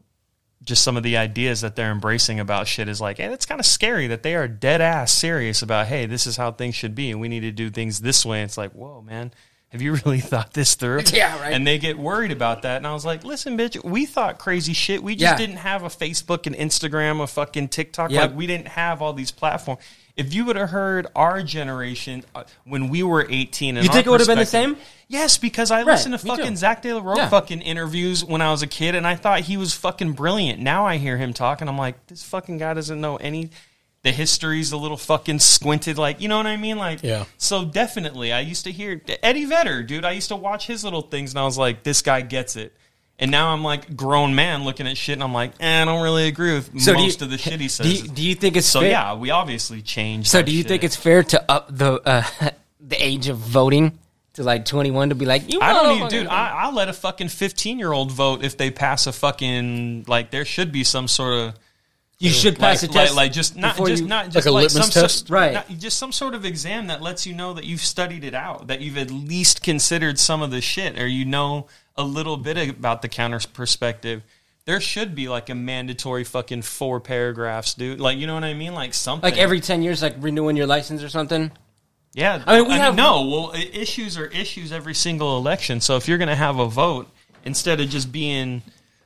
just some of the ideas that they're embracing about shit is like, hey, it's kind of scary that they are dead ass serious about, hey, this is how things should be, and we need to do things this way. It's like, whoa, man. Have you really thought this through? Yeah, right. And they get worried about that. And I was like, listen, bitch, we thought crazy shit. We just Yeah. didn't have a Facebook and Instagram, a fucking TikTok. Yep. Like, we didn't have all these platforms. If you would have heard our generation uh, when we were eighteen, and You think our it would have been the perspective- same? Yes, because I Right, listened to me too. fucking Zach De La Rocha Yeah. fucking interviews when I was a kid, and I thought he was fucking brilliant. Now I hear him talk, and I'm like, this fucking guy doesn't know any. The history's a little fucking squinted, like, you know what I mean? Like, Yeah. So definitely, I used to hear Eddie Vedder, dude. I used to watch his little things, and I was like, this guy gets it. And now I'm like grown man looking at shit, and I'm like, eh, I don't really agree with So do most you- of the shit he Do says. you, do you think it's so fair? yeah, we obviously changed. So that do you shit. think it's fair to up the uh, the age of voting to like twenty-one to be like, you I don't wanna even, dude. fucking- I, I'll let a fucking fifteen year old vote if they pass a fucking like. There should be some sort of you should pass like, a test, like, like just not before just you- not just Like a like litmus some sort- test? Right. not- just some sort of exam that lets you know that you've studied it out, that you've at least considered some of the shit, or you know a little bit about the counter perspective. There should be like a mandatory fucking four paragraphs, dude. Like, you know what I mean? Like something like every ten years, like renewing your license or something. Yeah, I mean, we have- no. Well, i- issues are issues every single election. So if you're going to have a vote, instead of just being,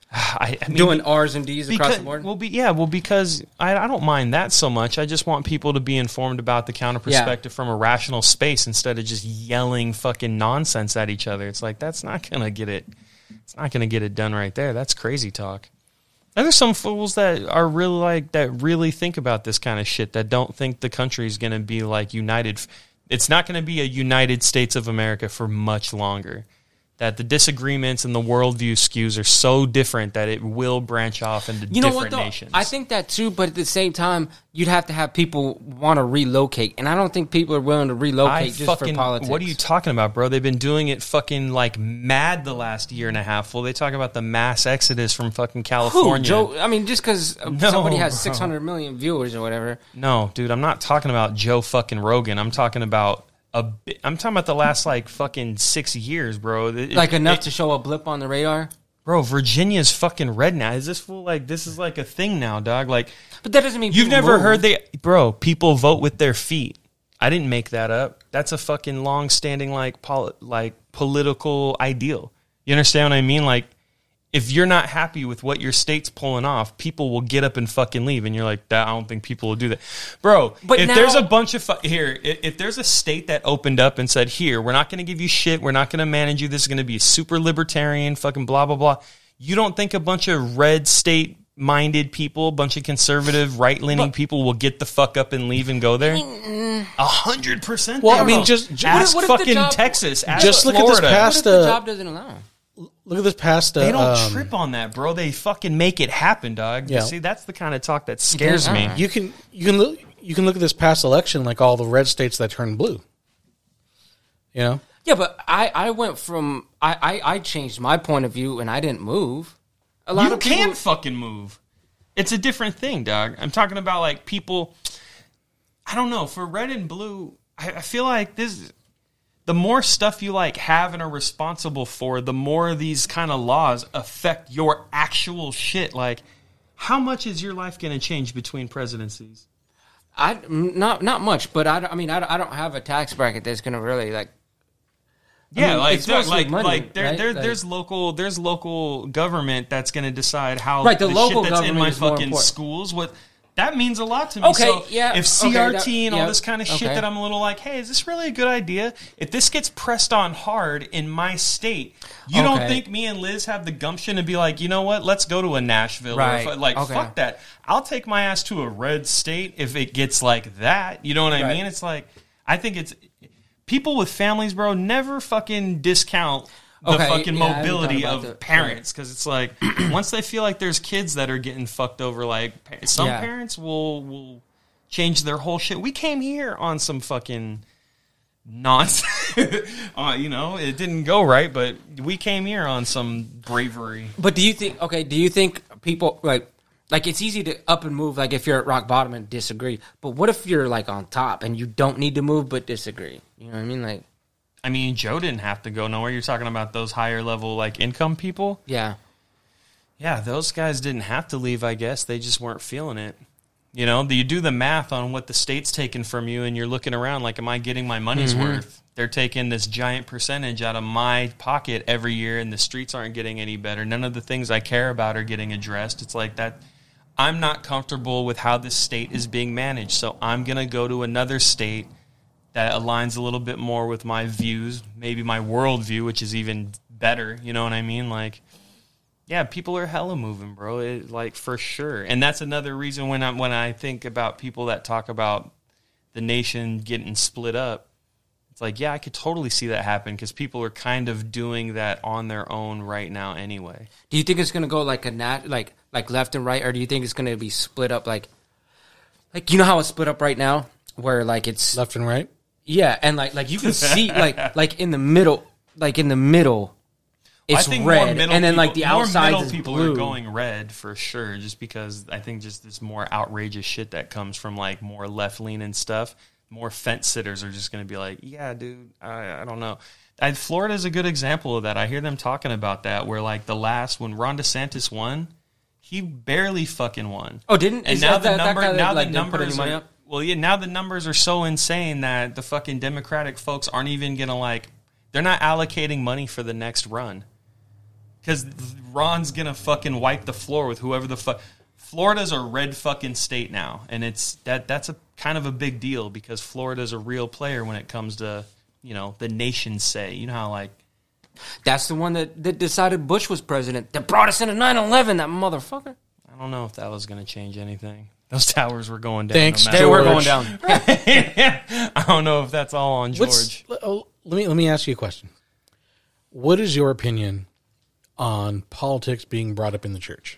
I, I mean, Doing R's and D's across because, the board. well, be, yeah, well, because I, I don't mind that so much. I just want people to be informed about the counter perspective from a rational space instead of just yelling fucking nonsense at each other. It's like that's not going to get it. It's not going to get it done right there. That's crazy talk. And there's some fools that are really like that really think about this kind of shit that don't think the country is going to be like united. It's not going to be a United States of America for much longer. That the disagreements and the worldview skews are so different that it will branch off into You know different what though? nations. I think that too, but at the same time, you'd have to have people want to relocate, and I don't think people are willing to relocate I just fucking, for politics. what are you talking about, bro? They've been doing it fucking like mad the last year and a half. Well, they talk about the mass exodus from fucking Who, California. Joe? I mean, just because No, somebody has bro. six hundred million viewers or whatever. No, dude, I'm not talking about Joe fucking Rogan. I'm talking about a. bi- I'm talking about the last like fucking six years, bro. It- Like enough it- to show a blip on the radar. bro. Virginia's fucking red now. Is this fool like this is like a thing now, dog? Like But that doesn't mean you've people never move. heard they, bro. People vote with their feet. I didn't make that up. That's a fucking long-standing like pol- like political ideal. You understand what I mean? Like, if you're not happy with what your state's pulling off, people will get up and fucking leave. And you're like, "That- I don't think people will do that. Bro, But if now- there's a bunch of, fu- here, if, if there's a state that opened up and said, here, we're not going to give you shit. We're not going to manage you. This is going to be super libertarian, fucking blah, blah, blah. You don't think a bunch of red state minded people, a bunch of conservative, right leaning people will get the fuck up and leave and go there? A hundred percent. Well, I mean, just- just- ask what if- what if the fucking job- Texas. Ask Just look at this Florida. past- What if the uh, job doesn't allow? Look at this past. Uh, They don't um, trip on that, bro. They fucking make it happen, dog. Yeah. See, that's the kind of talk that scares think- me. uh-uh. You can you can look you can look at this past election, like all the red states that turned blue. You know, Yeah, but I, I went from I, I, I changed my point of view and I didn't move. A lot You of people, can fucking move. It's a different thing, dog. I'm talking about like people. I don't know. For red and blue, I, I feel like this. The more stuff you like have and are responsible for, the more these kind of laws affect your actual shit. Like, how much is your life going to change between presidencies? I not not much, but I, I mean I, I don't have a tax bracket that's gonna really like. I Yeah, mean, like it's there- mostly like money, like there, right? there Like- there's local there's local government that's going to decide how Right, the the local shit that's in government my is more fucking important. schools what that means a lot to me. Okay, so yeah, if okay, C R T that- and all yeah, this kind of shit okay. that I'm a little like, hey, is this really a good idea? If this gets pressed on hard in my state, you don't Okay. think me and Liz have the gumption to be like, you know what? Let's go to a Nashville. Right, Or if, like, okay. fuck that. I'll take my ass to a red state if it gets like that. You know what I Right. mean? It's like I think it's. People with families, bro, never fucking discount the Okay, fucking yeah, I haven't mobility thought about of that. parents because it's like once they feel like there's kids that are getting fucked over, like pa- some Yeah. parents will will change their whole shit. We came here on some fucking nonsense. uh, you know, it didn't go right, but we came here on some bravery. But do you think? Okay, do you think people like like it's easy to up and move like if you're at rock bottom and disagree? But what if you're like on top and you don't need to move but disagree? You know what I mean? Like I mean, Joe didn't have to go nowhere. You're talking about those higher level like income people. yeah, Yeah, those guys didn't have to leave, I guess. They just weren't feeling it. You know, you do the math on what the state's taking from you, and you're looking around like, am I getting my money's Mm-hmm. worth? They're taking this giant percentage out of my pocket every year, and the streets aren't getting any better. None of the things I care about are getting addressed. It's like that. I'm not comfortable with how this state is being managed, so I'm going to go to another state that aligns a little bit more with my views, maybe my worldview, which is even better. You know what I mean? Like, yeah, people are hella moving, bro. It, like for sure, and that's another reason when I when I think about people that talk about the nation getting split up. It's like, yeah, I could totally see that happen because people are kind of doing that on their own right now, anyway. do you think it's gonna go like a nat like like left and right, or do you think it's gonna be split up like like you know how it's split up right now, where like it's left and right. yeah, and like like you can see like like in the middle, like in the middle, it's I think more red, middle and then like people- the more outside middle is people blue. are going red for sure, just because I think just this more outrageous shit that comes from like more left leaning stuff. More fence sitters are just going to be like, yeah, dude, I, I don't know. I, Florida's a good example of that. I hear them talking about that, where like the last when Ron DeSantis won, he barely fucking won. Oh, didn't And is now that, the that, number, that guy that, now like, the didn't put any numbers money are up? well, yeah. Now the numbers are so insane that the fucking Democratic folks aren't even gonna like. They're not allocating money for the next run because Ron's gonna fucking wipe the floor with whoever the fuck. Florida's a red fucking state now, and it's that that's a kind of a big deal because Florida's a real player when it comes to you know the nation's say. You know how like. That's the one that, that decided Bush was president. That brought us into nine eleven. That motherfucker. I don't know if that was going to change anything. Those towers were going down. Thanks, no They matter were George. going down. I don't know if that's all on George. What's, oh, let me let me ask you a question. What is your opinion on politics being brought up in the church?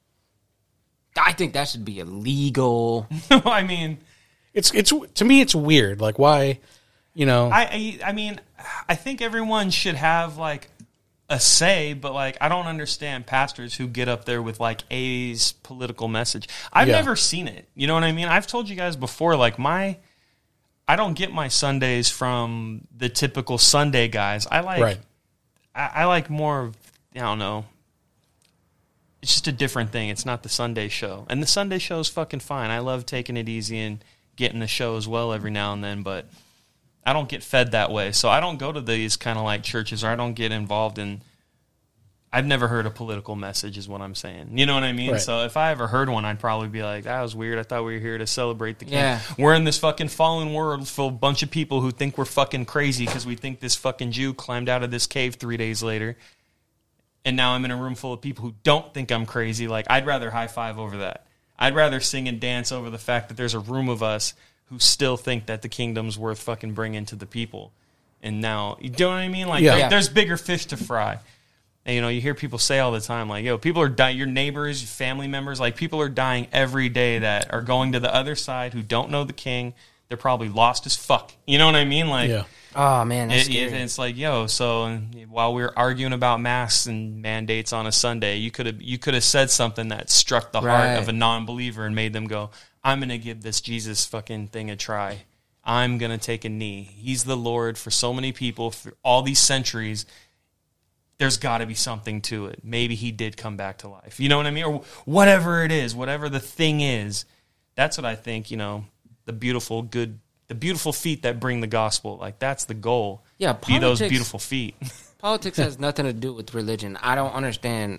I think that should be illegal. I mean, It's it's to me it's weird. Like why, you know? I, I I mean, I think everyone should have like a say, but like I don't understand pastors who get up there with like A's political message. I've Yeah. never seen it. You know what I mean? I've told you guys before, like my I don't get my Sundays from the typical Sunday guys. I like right. I, I like more of, I don't know. It's just a different thing. It's not the Sunday show. And the Sunday show is fucking fine. I love taking it easy and getting the show as well every now and then, but I don't get fed that way. So I don't go to these kind of like churches, or I don't get involved in, I've never heard a political message is what I'm saying. You know what I mean? Right. So if I ever heard one, I'd probably be like, that was weird. I thought we were here to celebrate the king. Yeah. We're in this fucking fallen world full of a bunch of people who think we're fucking crazy because we think this fucking Jew climbed out of this cave three days later. and now I'm in a room full of people who don't think I'm crazy. Like, I'd rather high five over that. I'd rather sing and dance over the fact that there's a room of us who still think that the kingdom's worth fucking bringing to the people. And now, you know what I mean? Like, Yeah. there, there's bigger fish to fry. And, you know, you hear people say all the time, like, yo, people are dying, your neighbors, your family members, like, people are dying every day that are going to the other side who don't know the king. They're probably lost as fuck. You know what I mean? Like, Yeah. Oh man, that's it, scary. it, it's like, yo, so while we were arguing about masks and mandates on a Sunday, you could have you could have said something that struck the Right. heart of a non-believer and made them go, I'm going to give this Jesus fucking thing a try. I'm going to take a knee. He's the Lord for so many people for all these centuries. There's got to be something to it. Maybe he did come back to life. You know what I mean? Or whatever it is, whatever the thing is, that's what I think, you know, the beautiful, good, the beautiful feet that bring the gospel. Like, that's the goal. Yeah, Be those politics- beautiful feet. Politics has nothing to do with religion. I don't understand.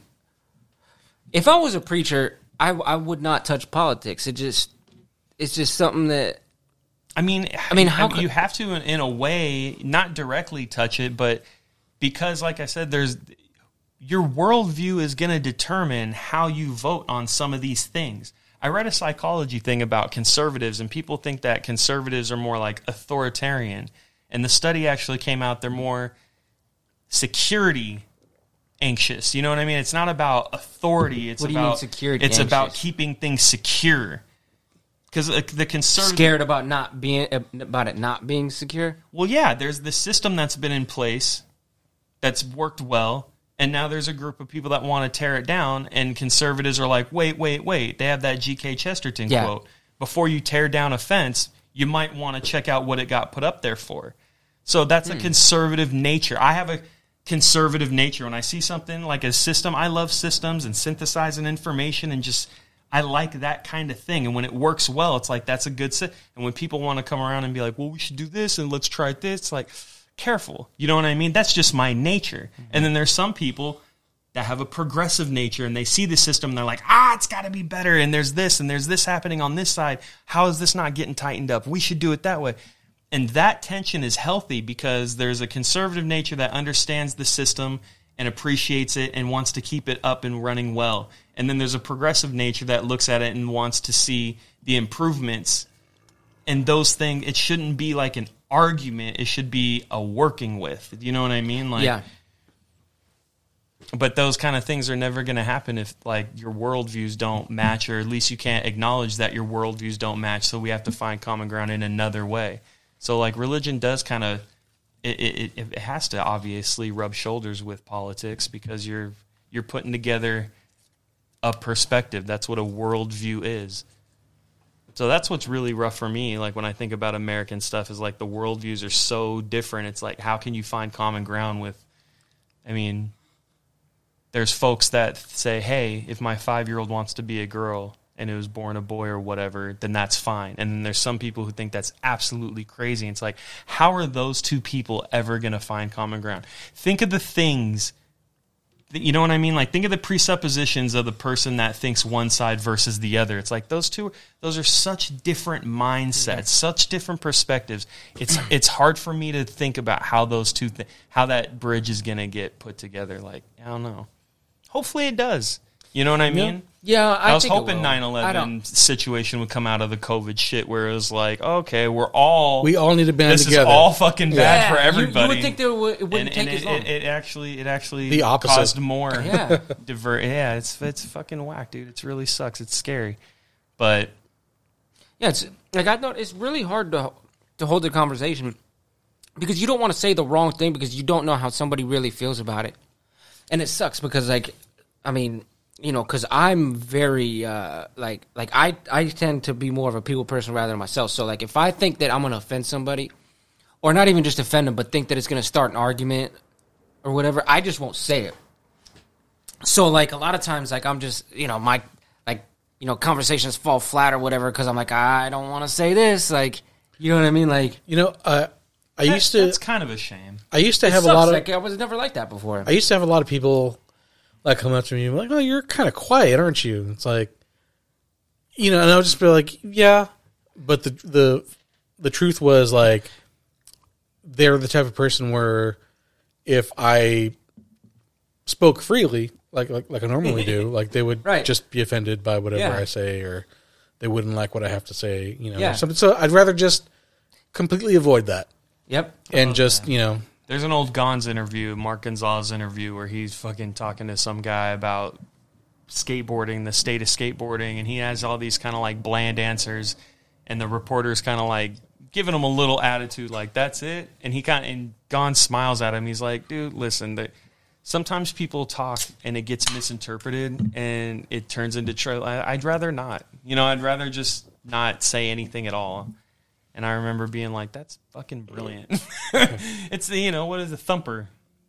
If I was a preacher, I, I would not touch politics. It just it's just something that I mean, I mean, how could- you have to, in, in a way, not directly touch it, but because, like I said, there's your worldview is going to determine how you vote on some of these things. I read a psychology thing about conservatives, and people think that conservatives are more like authoritarian. And the study actually came out they're more security anxious. You know what I mean? It's not about authority. It's What do you about mean security It's about anxious? keeping things secure. Because the conservative scared about not being about it not being secure. Well, yeah, there's this system that's been in place that's worked well, and now there's a group of people that want to tear it down, and conservatives are like, wait, wait, wait. They have that G K Chesterton Yeah. quote. Before you tear down a fence, you might want to check out what it got put up there for. So that's Hmm. a conservative nature. I have a conservative nature. When I see something like a system, I love systems and synthesizing information and just... I like that kind of thing. And when it works well, it's like, that's a good sit. And when people want to come around and be like, well, we should do this and let's try this, it's like, careful. You know what I mean? That's just my nature. Mm-hmm. And then there's some people that have a progressive nature and they see the system and they're like, ah, it's got to be better. And there's this and there's this happening on this side. How is this not getting tightened up? We should do it that way. And that tension is healthy because there's a conservative nature that understands the system and appreciates it and wants to keep it up and running well. And then there's a progressive nature that looks at it and wants to see the improvements. And those things, it shouldn't be like an argument. It should be a working with. You know what I mean? Like, Yeah. But those kind of things are never going to happen if, like, your worldviews don't match, or at least you can't acknowledge that your worldviews don't match. So we have to find common ground in another way. So, like, religion does kind of, it, it, it has to obviously rub shoulders with politics because you're you're putting together a perspective. That's what a worldview is. So that's what's really rough for me. Like, when I think about American stuff, is like the worldviews are so different. It's like, how can you find common ground with? I mean, there's folks that say, hey, if my five-year-old wants to be a girl and it was born a boy or whatever, then that's fine. And then there's some people who think that's absolutely crazy. It's like, how are those two people ever going to find common ground? Think of the things, that, you know what I mean? Like, think of the presuppositions of the person that thinks one side versus the other. It's like those two, those are such different mindsets, yeah. such different perspectives. It's it's hard for me to think about how those two, th- how that bridge is going to get put together. Like, I don't know. Hopefully it does. You know what I mean? Yeah, I, I was think it hoping will. nine eleven situation would come out of the COVID shit where it was like, okay, we're all... We all need to band this together. This is all fucking bad yeah, for everybody. You, you would think that it, would, it wouldn't and, take and as it, long. It, it actually, it actually The opposite. caused more Yeah. divert. Yeah, it's it's fucking whack, dude. It really sucks. It's scary. But... Yeah, it's like I thought it's really hard to to hold the conversation because you don't want to say the wrong thing because you don't know how somebody really feels about it. And it sucks because, like, I mean... You know, because I'm very, uh, like, like I, I tend to be more of a people person rather than myself. So, like, if I think that I'm going to offend somebody, or not even just offend them, but think that it's going to start an argument or whatever, I just won't say it. So, like, a lot of times, like, I'm just, you know, my, like, you know, conversations fall flat or whatever because I'm like, I don't want to say this. Like, you know what I mean? Like, You know, uh, I that- used to... That's kind of a shame. I used to it have sucks. a lot of... Like, I was never like that before. I used to have a lot of people... like come up to me and be like, oh, you're kind of quiet, aren't you? It's like, you know, and I would just be like, yeah, but the the the truth was like, they're the type of person where if I spoke freely, like like, like I normally do, like they would Right. just be offended by whatever Yeah. I say, or they wouldn't like what I have to say, you know. Yeah. Or something. So I'd rather just completely avoid that Yep. and just you know. There's an old Gonz interview, Mark Gonzalez interview, where he's fucking talking to some guy about skateboarding, the state of skateboarding, and he has all these kind of like bland answers, and the reporter's kind of like giving him a little attitude, like that's it, and he kind of and Gonz smiles at him. He's like, dude, listen, the, sometimes people talk and it gets misinterpreted and it turns into tra- I'd rather not, you know, I'd rather just not say anything at all. And I remember being like, that's fucking brilliant. It's the, you know, what is a thumper?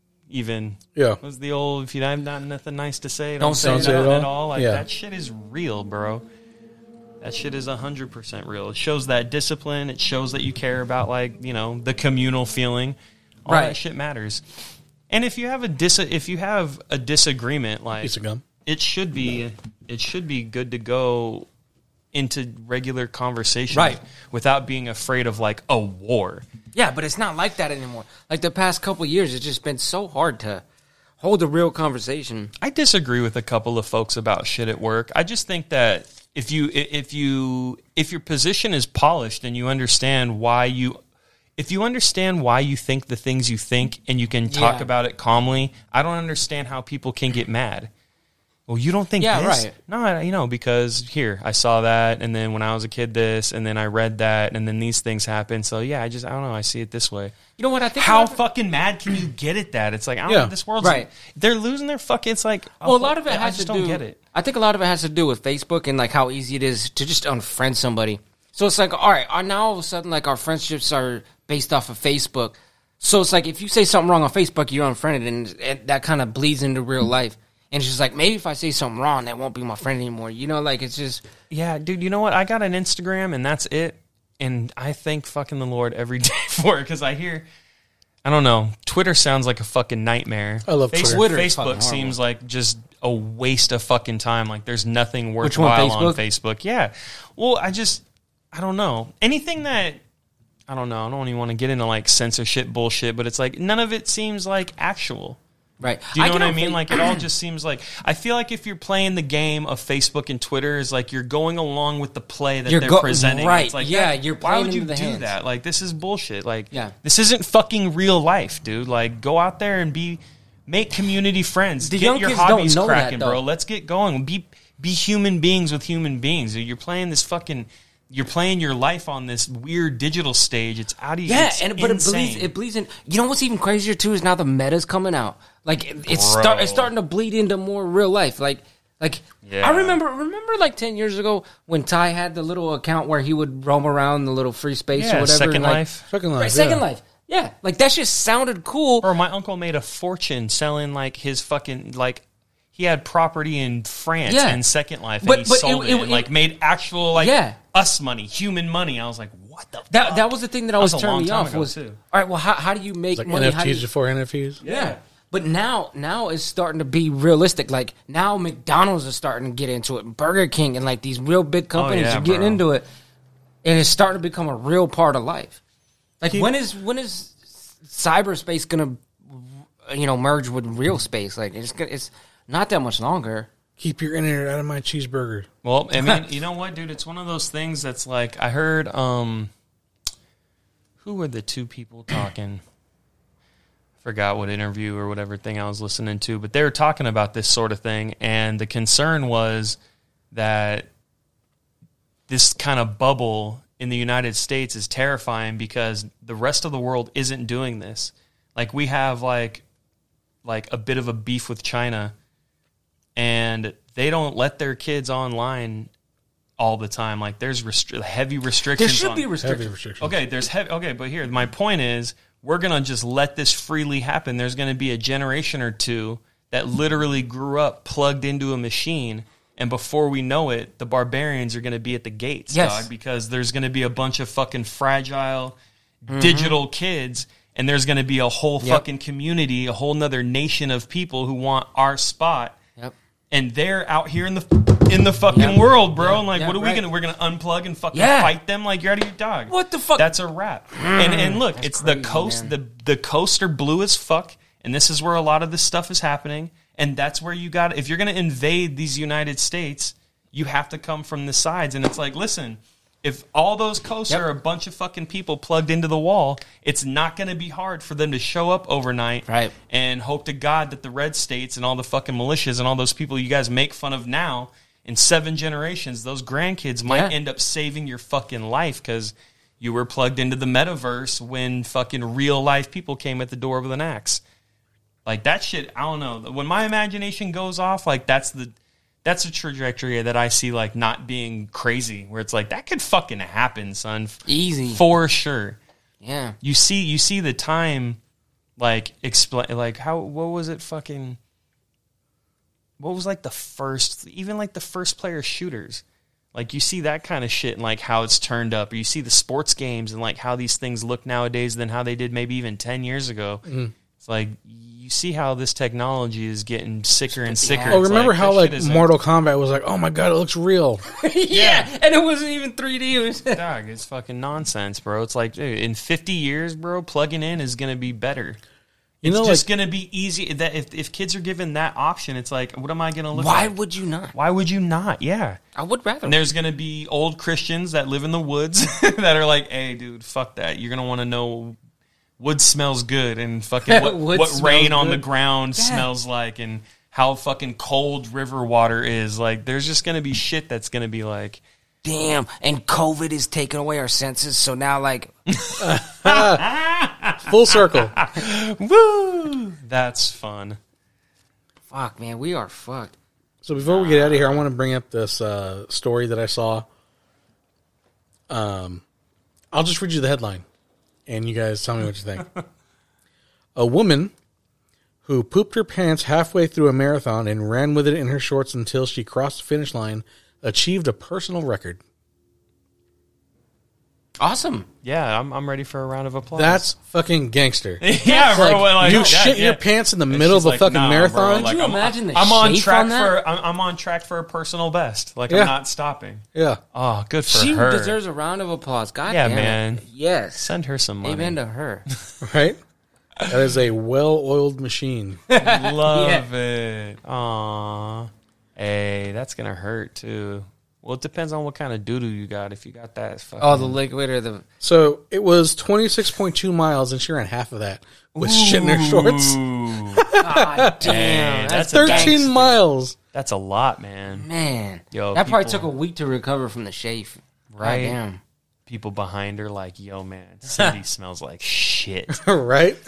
Even Yeah. was the old, if you have not nothing nice to say, Don't don't, say say it nothing at at all. all. Like Yeah. that shit is real, bro. That shit is a hundred percent real. It shows that discipline. It shows that you care about, like, you know, the communal feeling. All Right. that shit matters. And if you have a dis, if you have a disagreement, like Piece of gum. it should be, it should be good to go into regular conversation, Right. without being afraid of like a war. Yeah, but it's not like that anymore. Like the past couple years, it's just been so hard to hold a real conversation. I disagree with a couple of folks about shit at work. I just think that if you if you if your position is polished and you understand why you if you understand why you think the things you think and you can talk Yeah. about it calmly, I don't understand how people can get mad. Well, you don't think Yeah, this? right. No, I- you know, because here, I saw that, and then when I was a kid this, and then I read that, and then these things happen. So, yeah, I just, I don't know, I see it this way. You know what I think? How about it? fucking mad can you get at that? It's like, I don't Yeah. know, this world's, Right. they're losing their fucking, it's like, Well, a lot of it I has just to don't do. get it. I think a lot of it has to do with Facebook and like how easy it is to just unfriend somebody. So it's like, all right, uh, now all of a sudden, like our friendships are based off of Facebook. So it's like if you say something wrong on Facebook, you're unfriended, and, and that kind of bleeds into real life. And it's just like, maybe if I say something wrong, that won't be my friend anymore. You know, like it's just Yeah, dude, you know what? I got an Instagram, and that's it. And I thank fucking the Lord every day for it, because I hear, I don't know, Twitter sounds like a fucking nightmare. I love Face- Twitter. Twitter is fucking Facebook horrible. seems like just a waste of fucking time. Like there's nothing Which one, worthwhile on Facebook? Facebook. Yeah. Well, I just, I don't know. Anything that, I don't know, I don't even want to get into like censorship bullshit, but it's like none of it seems like actual. right. Do you know get what I on mean? Fa- Like, it all just seems like... I feel like if you're playing the game of Facebook and Twitter, is like you're going along with the play that You're they're go- presenting. right, It's like, yeah, that- you're why playing would you into the do hands. that? Like, this is bullshit. Like, Yeah. this isn't fucking real life, dude. Like, go out there and be... Make community friends. The get young your kids don't hobbies know that, cracking, though. bro. Let's get going. Be be human beings with human beings. You're playing this fucking... You're playing your life on this weird digital stage. It's out of Yeah, it's and but it insane. bleeds. It bleeds in. You know what's even crazier too is now the meta's coming out. Like it, it's Bro. start. It's starting to bleed into more real life. Like like Yeah. I remember remember like ten years ago when Ty had the little account where he would roam around the little free space Yeah, or whatever. Second and, like, Life. Second Life. Right, Second yeah. Life. Yeah, like that just sounded cool. Or my uncle made a fortune selling like his fucking like he had property in France Yeah. and Second Life, But- and he but sold it- it, it- and like made actual like Yeah. us money, human money. I was like, what the That fuck? that was the thing that That always was a turned long me time off ago, was too. all right. Well, how how do you make It's like money? How do N F Ts you, before N F Ts. Yeah. But now, now it's starting to be realistic. Like now, McDonald's is starting to get into it. Burger King and like these real big companies yeah, are getting bro. into it, and it's starting to become a real part of life. Like when is when is cyberspace gonna, you know, merge with real space? Like it's gonna, it's not that much longer. Keep your internet out of my cheeseburger. Well, I mean, you know what, dude? It's one of those things that's like I heard. um Who were the two people talking? Forgot what interview or whatever thing I was listening to, but they were talking about this sort of thing, and the concern was that this kind of bubble in the United States is terrifying because the rest of the world isn't doing this. Like we have like like a bit of a beef with China, and they don't let their kids online all the time. Like there's restri- heavy There restrictions. should on- be Heavy restrictions. restrictions. Okay, there's heavy. Okay, but here my point is, we're gonna just let this freely happen. There's gonna be a generation or two that literally grew up plugged into a machine, and before we know it, the barbarians are gonna be at the gates, Yes. dog. Because there's gonna be a bunch of fucking fragile digital kids, and there's gonna be a whole Yep. fucking community, a whole nother nation of people who want our spot. Yep. And they're out here in the in the fucking Yeah. world, bro. Yeah. And like, Yeah, what are we right. gonna? We're gonna unplug and fucking Yeah. fight them? Like, you're out of your dog. What the fuck? That's a wrap. And and look, it's the crazy, coast. man. The the coasts are blue as fuck, and this is where a lot of this stuff is happening. And that's where you got, if you're going to invade these United States, you have to come from the sides. And it's like, listen, if all those coasts Yep. are a bunch of fucking people plugged into the wall, it's not going to be hard for them to show up overnight Right. and hope to God that the red states and all the fucking militias and all those people you guys make fun of now, in seven generations, those grandkids might Yeah. end up saving your fucking life because you were plugged into the metaverse when fucking real life people came at the door with an axe. Like that shit, I don't know. When my imagination goes off, like that's the that's a trajectory that I see like not being crazy, where it's like that could fucking happen, son. Easy. For sure. Yeah. You see you see the time like explain like how what was it fucking what was like the first even like the first player shooters? Like you see that kind of shit and like how it's turned up. Or you see the sports games and like how these things look nowadays than how they did maybe even ten years ago. Mm-hmm. It's like you see how this technology is getting sicker and sicker. Oh, It's remember like, how that like shit is Mortal Kombat was like, oh my god, it looks real. yeah. And it wasn't even three D. It was Dog, it's fucking nonsense, bro. It's like, dude, in fifty years, bro, plugging in is going to be better. You It's know, just like, going to be easy. That if, if kids are given that option, it's like, what am I going to look Why at? would you not? Why would you not? Yeah. I would rather. And there's going to be old Christians that live in the woods that are like, hey, dude, fuck that. You're going to want to know wood smells good and fucking what, Wood what smells rain on the good. ground Yeah. smells like and how fucking cold river water is. Like, there's just going to be shit that's going to be like, Damn. And COVID is taking away our senses. So now, like, full circle. woo, that's fun. fuck, man, we are fucked. So before we get out of here, I want to bring up this uh, story that I saw. Um, I'll just read you the headline, and you guys tell me what you think. A woman who pooped her pants halfway through a marathon and ran with it in her shorts until she crossed the finish line achieved a personal record. Awesome. Yeah, I'm I'm ready for a round of applause. That's fucking gangster. yeah, bro. Like, like, you yeah, shit yeah. your pants in the And middle of she's a like, fucking nah, marathon. Bro, like, Could you I'm, imagine the I'm on shape track on that? for I'm, I'm on track for a personal best. Like Yeah. I'm not stopping. Yeah. Oh, good for She her. deserves a round of applause. God Yeah, damn it. man. Yes. Send her some money. Amen to her. Right? That is a well-oiled machine. Love it. Aw. Hey, that's gonna hurt too. Well, it depends on what kind of doo doo you got. If you got that, fucking, Oh, the liquid or the... So it was twenty-six point two miles, and she ran half of that with shit in her shorts. Ooh. God damn. Hey, that's that's a thirteen gangster. miles. That's a lot, man. Man. Yo, that probably people- took a week to recover from the shave. Right? God damn. People behind her like, yo, man, Cindy smells like shit. Right?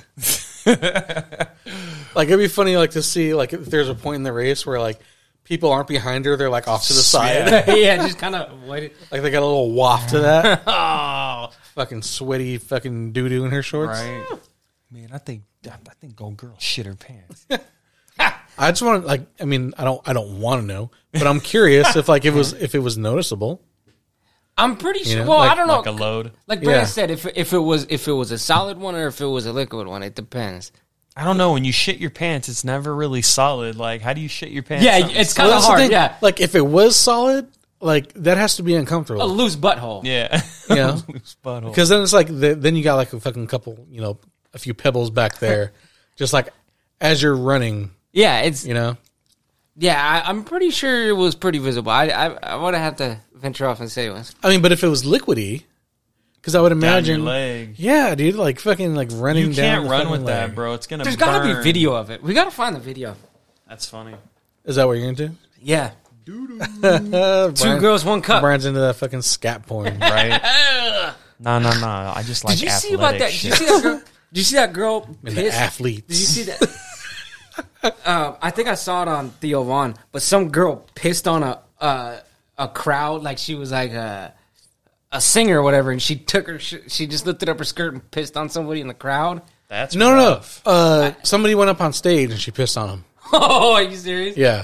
Like, it'd be funny, like, to see, like, if there's a point in the race where, like, people aren't behind her, they're, like, off to the side. yeah, just kind of waited. Like, they got a little waft to that. Oh. Fucking sweaty fucking doo-doo in her shorts. Right? Man, I think I think old girl shit her pants. I just want to, like, I mean, I don't I don't want to know, but I'm curious if, like, it was if it was noticeable. I'm pretty sure. know, well, like- I don't know. Like a load. Like Brandon Yeah. said, if if it was if it was a solid one or if it was a liquid one, it depends. I don't know. When you shit your pants, it's never really solid. Like, how do you shit your pants? Yeah, Something it's Well, kind of that's the hard. thing. Yeah, Like, if it was solid, like, that has to be uncomfortable. a loose butthole. Yeah. You know? Loose butthole. Because then it's like, the, then you got, like, a fucking couple, you know, a few pebbles back there. Just, like, as you're running, Yeah, it's you know? yeah. I, I'm pretty sure it was pretty visible. I I, I would have to venture off and say it was. I mean, but if it was liquidy, because I would Down imagine, your leg. yeah, dude, like fucking like running You down. can't the run fucking with that, leg. bro. It's gonna. There's got to be burn. video of it. We got to find the video. That's funny. Is that what you're into? Yeah, Uh, two Brian- girls, one cup. Brian's into that fucking scat porn. Right? no, no, no. I just like. Did you see about that? athletic Did you shit. see that girl? Did you see that girl And the pissed? athletes. Did you see that? uh, I think I saw it on Theo Vaughn, but some girl pissed on a uh, a crowd like she was like a a singer or whatever, and she took her. Sh- she just lifted up her skirt and pissed on somebody in the crowd. That's No, no, no. rough. Uh, somebody went up on stage and she pissed on him. Oh, are you serious? Yeah.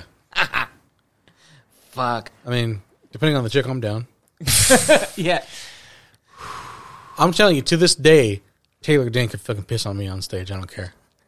Fuck. I mean, depending on the chick, I'm down. Yeah. I'm telling you, to this day, Taylor Dane could fucking piss on me on stage. I don't care.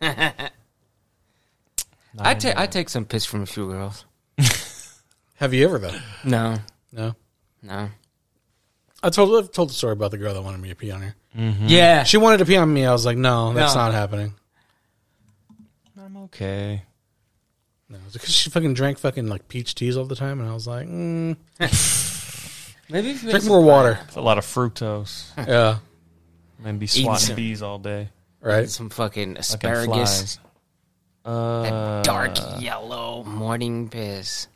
I take I take some piss from a few girls. Have you ever, though? No, No. no. I told I've told the story about the girl that wanted me to pee on her. Yeah. She wanted to pee on me. I was like, no, that's No. not happening. I'm okay. No, it's because she fucking drank fucking like peach teas all the time, and I was like, mm, Maybe if you drink make more some water. It's a lot of fructose. Yeah, And be swatting some- bees all day. right. some fucking Fucking asparagus, flies. that Uh, dark yellow morning piss.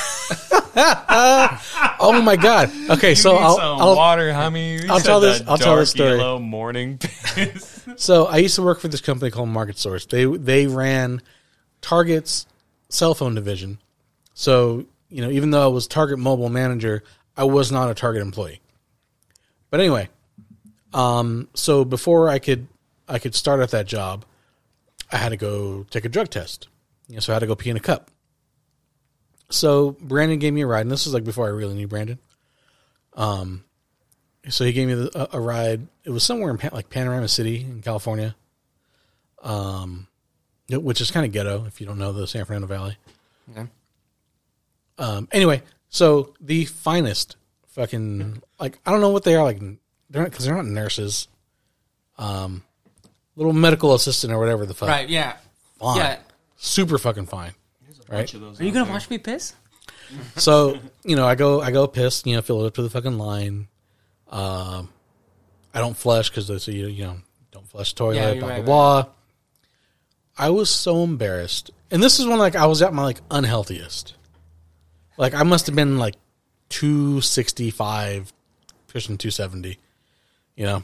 Oh my god. Okay, so I'll, some I'll water, honey. You I'll said tell this- that I'll tell this dark story. Yellow morning piss. so I used to work for this company called Market Source. They they ran Target's cell phone division. So you know, even though I was Target mobile manager, I was not a Target employee. But anyway, um, so before I could I could start at that job, I had to go take a drug test. You know, so I had to go pee in a cup. So Brandon gave me a ride, and this was like before I really knew Brandon. Um, so he gave me the, a, a ride. It was somewhere in Pan, like Panorama City in California, um, which is kind of ghetto if you don't know the San Fernando Valley. Okay. Um, anyway, so the finest fucking like I don't know what they are like. They're not because they're not nurses. Um, little medical assistant or whatever the fuck. Right? Yeah. Fine. Yeah. Super fucking fine. Right. Are you gonna watch me piss? So, you know, I go, I go piss, you know, fill it up to the fucking line. Um, I don't flush because they say, you, you know, don't flush the toilet, Yeah, blah, you're blah, right, blah. I was so embarrassed. And this is when, like, I was at my, like, unhealthiest. Like, I must have been, like, two sixty-five, pushing two seventy, you know.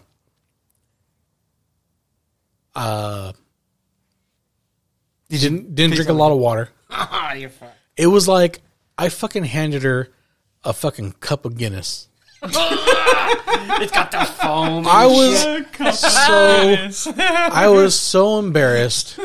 Uh, didn't, didn't drink a lot of water. Ah, you're fine. It was like I fucking handed her a fucking cup of Guinness. It's got the foam. I and was shit. so I was so embarrassed,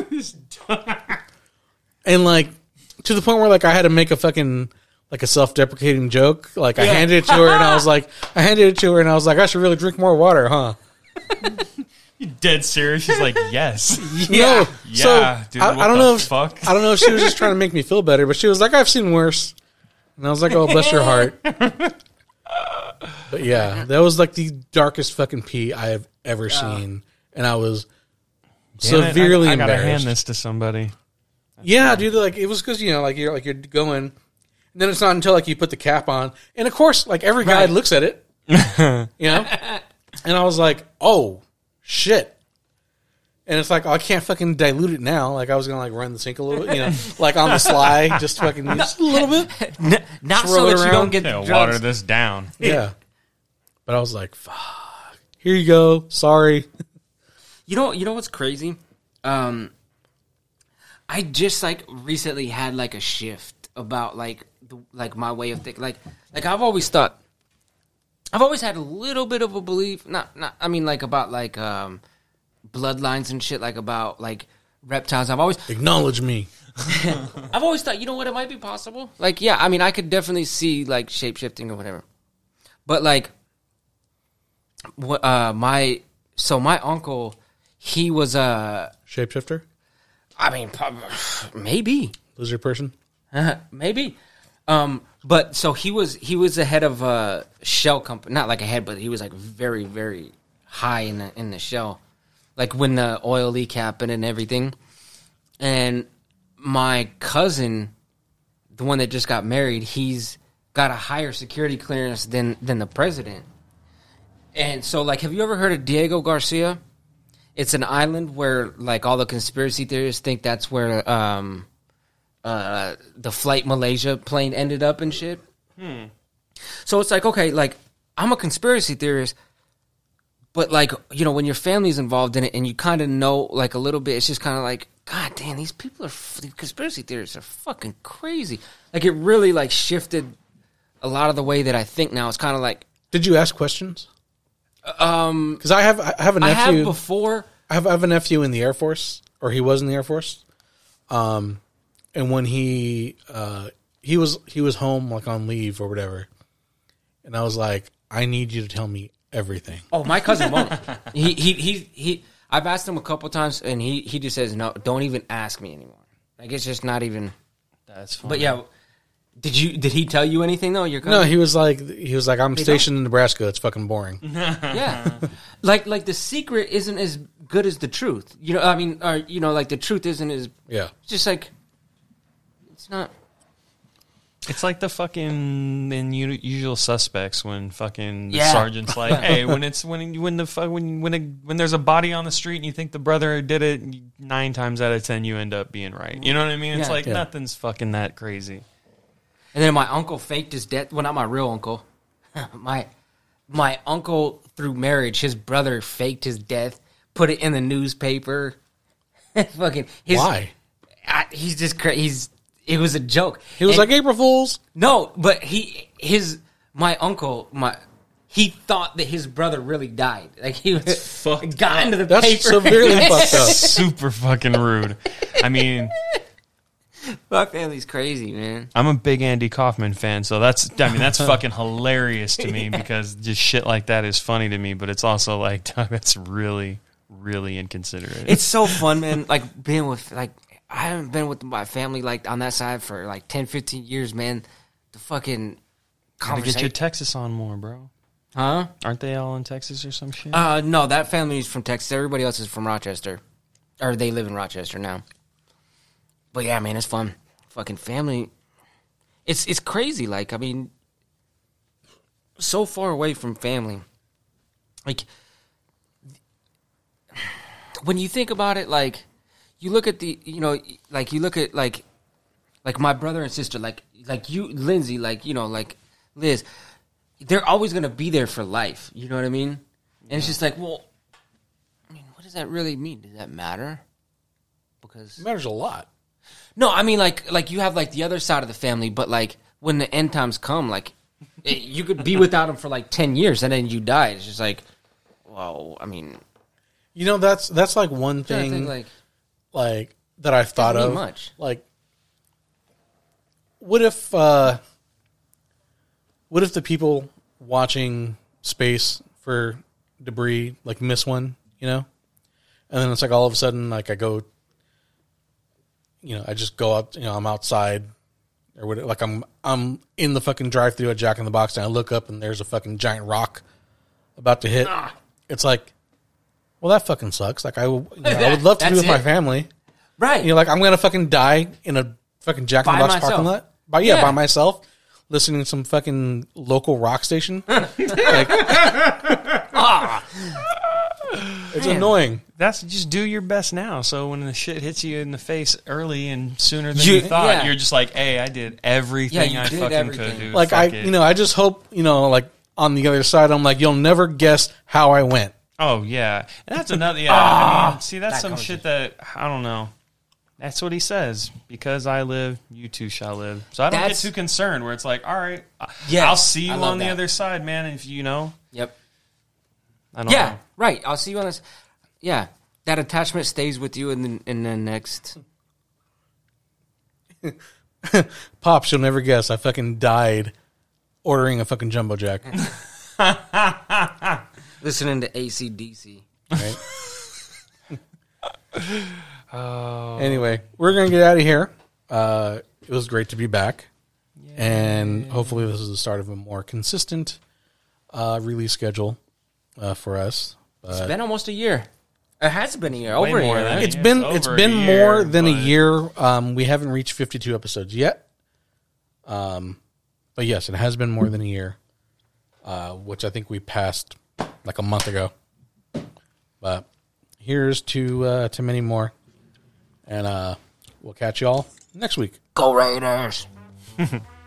and like to the point where like I had to make a fucking like a self-deprecating joke. Like I Yeah. handed it to her, and I was like, I handed it to her, and I was like, I should really drink more water, huh? You dead serious? She's like, yes. No, Yeah, so dude, I, what I don't the know. If, fuck? I don't know if she was just trying to make me feel better, but she was like, I've seen worse, and I was like, oh, bless your heart. But yeah, that was like the darkest fucking pee I have ever seen, and I was Damn it, severely I, I gotta embarrassed. hand this to somebody. Yeah, dude, like it was because you know, like you're like you're going, and then it's not until like you put the cap on, and of course, like every guy Right. looks at it, you know, and I was like, oh shit. And it's like, oh, I can't fucking dilute it now. Like, I was going to, like, run the sink a little bit, you know, like on the sly, just fucking just a little bit. N- Not Throw so it that you around. don't get Yeah, drugs. water this down. Yeah. But I was like, fuck. Here you go. Sorry. You know, you know what's crazy? Um, I just like recently had like a shift about like the, like my way of thinking. Like, like I've always thought, I've always had a little bit of a belief. Not, not. I mean, like about like um, bloodlines and shit. Like about like reptiles. I've always, Acknowledge me. I've always thought, you know what, it might be possible. Like, yeah, I mean, I could definitely see like shape shifting or whatever. But like, what? Uh, my so my uncle, he was a. Shapeshifter? I mean, prob- maybe, Lizard person? maybe. Um, but so he was he was the head of a shell company, not like a head, but he was like very very high in the in the shell, like when the oil leak happened and everything. And my cousin, the one that just got married, he's got a higher security clearance than than the president. And so, like, have you ever heard of Diego Garcia? It's an island where, like, all the conspiracy theorists think that's where um, uh, the Flight Malaysia plane ended up and shit. Hmm. So it's like, okay, like, I'm a conspiracy theorist, but, like, you know, when your family's involved in it and you kind of know, like, a little bit, it's just kind of like, God damn, these people are, these conspiracy theorists are fucking crazy. Like, it really, like, shifted a lot of the way that I think now. It's kind of like, Did you ask questions? um, Because I have, I have a I nephew. have before. I have, I have a nephew in the Air Force, or he was in the Air Force. Um, and when he uh, he was he was home like on leave or whatever, and I was like, I need you to tell me everything. Oh, my cousin won't. he, he, he, he. I've asked him a couple times, and he, he just says, no, don't even ask me anymore. Like, it's just not even. That's fine. But yeah, did you? Did he tell you anything though? Your No, cousin? he was like he was like I'm They stationed in Nebraska. It's fucking boring. Yeah, like like the secret isn't as good as the truth. You know, I mean, or you know, like the truth isn't as. Yeah. It's just like. It's not. It's like the fucking in U- Usual Suspects when fucking the Yeah. sergeant's like, "Hey, when it's when when the fu- when when a, when there's a body on the street and you think the brother did it, nine times out of ten you end up being right." You know what I mean? It's Yeah. like Yeah. nothing's fucking that crazy. And then my uncle faked his death. Well, not my real uncle. my my uncle through marriage, his brother faked his death, put it in the newspaper. Fucking his, Why? I, he's just cra- he's. It was a joke. He was And- like April Fools. no, but he his my uncle my he thought that his brother really died. Like he was fucked got up. into the That's paper. severely fucked up. Super fucking rude. I mean, My family's crazy, man. I'm a big Andy Kaufman fan, so that's I mean that's fucking hilarious to me because just shit like that is funny to me, but it's also like that's really really inconsiderate. It's so fun, man. Like being with like I haven't been with my family like on that side for like ten, fifteen years, man. The fucking Gotta conversation. get your Texas on more, bro. huh? Aren't they all in Texas or some shit? Uh, no, that family is from Texas. Everybody else is from Rochester, or they live in Rochester now. But yeah, man, it's fun. Fucking family. It's it's crazy. Like I mean, so far away from family. Like when you think about it, like you look at the, you know, like you look at like, like my brother and sister, like like you, Lindsay, like you know, like Liz. They're always gonna be there for life. You know what I mean? And it's just like, well, I mean, what does that really mean? Does that matter? Because It matters a lot. no, I mean, like, like you have like the other side of the family, but like when the end times come, like it, you could be without them for like ten years and then you die. It's just like, well, I mean, You know, that's that's like one I'm trying to thing think, like, like that I've thought Doesn't of. mean much. Like, what if uh, what if the people watching space for debris like miss one, you know, and then it's like all of a sudden, like I go, you know, I just go up, you know, I'm outside or what, like I'm I'm in the fucking drive-thru at Jack in the Box and I look up and there's a fucking giant rock about to hit. Ah. It's like, well, that fucking sucks. Like I, w- you know, I would love to be That's with my it. family. right? You know, like I'm gonna fucking die in a fucking Jack in the By Box myself. parking lot. By yeah, Yeah. by myself, listening to some fucking local rock station. Like, it's Man. annoying. That's just do your best now. So when the shit hits you in the face early and sooner than You- you, thought, yeah. you're just like, hey, I did everything you I did fucking everything. could do. Like I, Fuck it. you know, I just hope, you know, like on the other side, I'm like, you'll never guess how I went. Oh yeah, and that's another. Yeah, I mean, see, that's that some conversation. shit that I don't know. That's what he says. Because I live, you too shall live. So I don't That's- get too concerned. Where it's like, all right, Yes, I'll see you I love on the that. other side, man. If you know, Yep. I don't Yeah. know. Right. I'll see you on this. Yeah. That attachment stays with you in the in the next. Pops, you'll never guess. I fucking died ordering a fucking jumbo jack. Listening to A C D C. Right? Anyway, we're gonna get out of here. Uh, it was great to be back, and hopefully, this is the start of a more consistent uh, release schedule uh, for us. It's Uh, been almost a year. It has been a year. Way Over a more year. than Right? it's Yeah, been it's it's over a been year, more than a but- year. Um, we haven't reached fifty-two episodes yet. Um, but yes, it has been more than a year, uh, which I think we passed like a month ago. But here's to uh, to many more, and uh, we'll catch y'all next week. Go Raiders.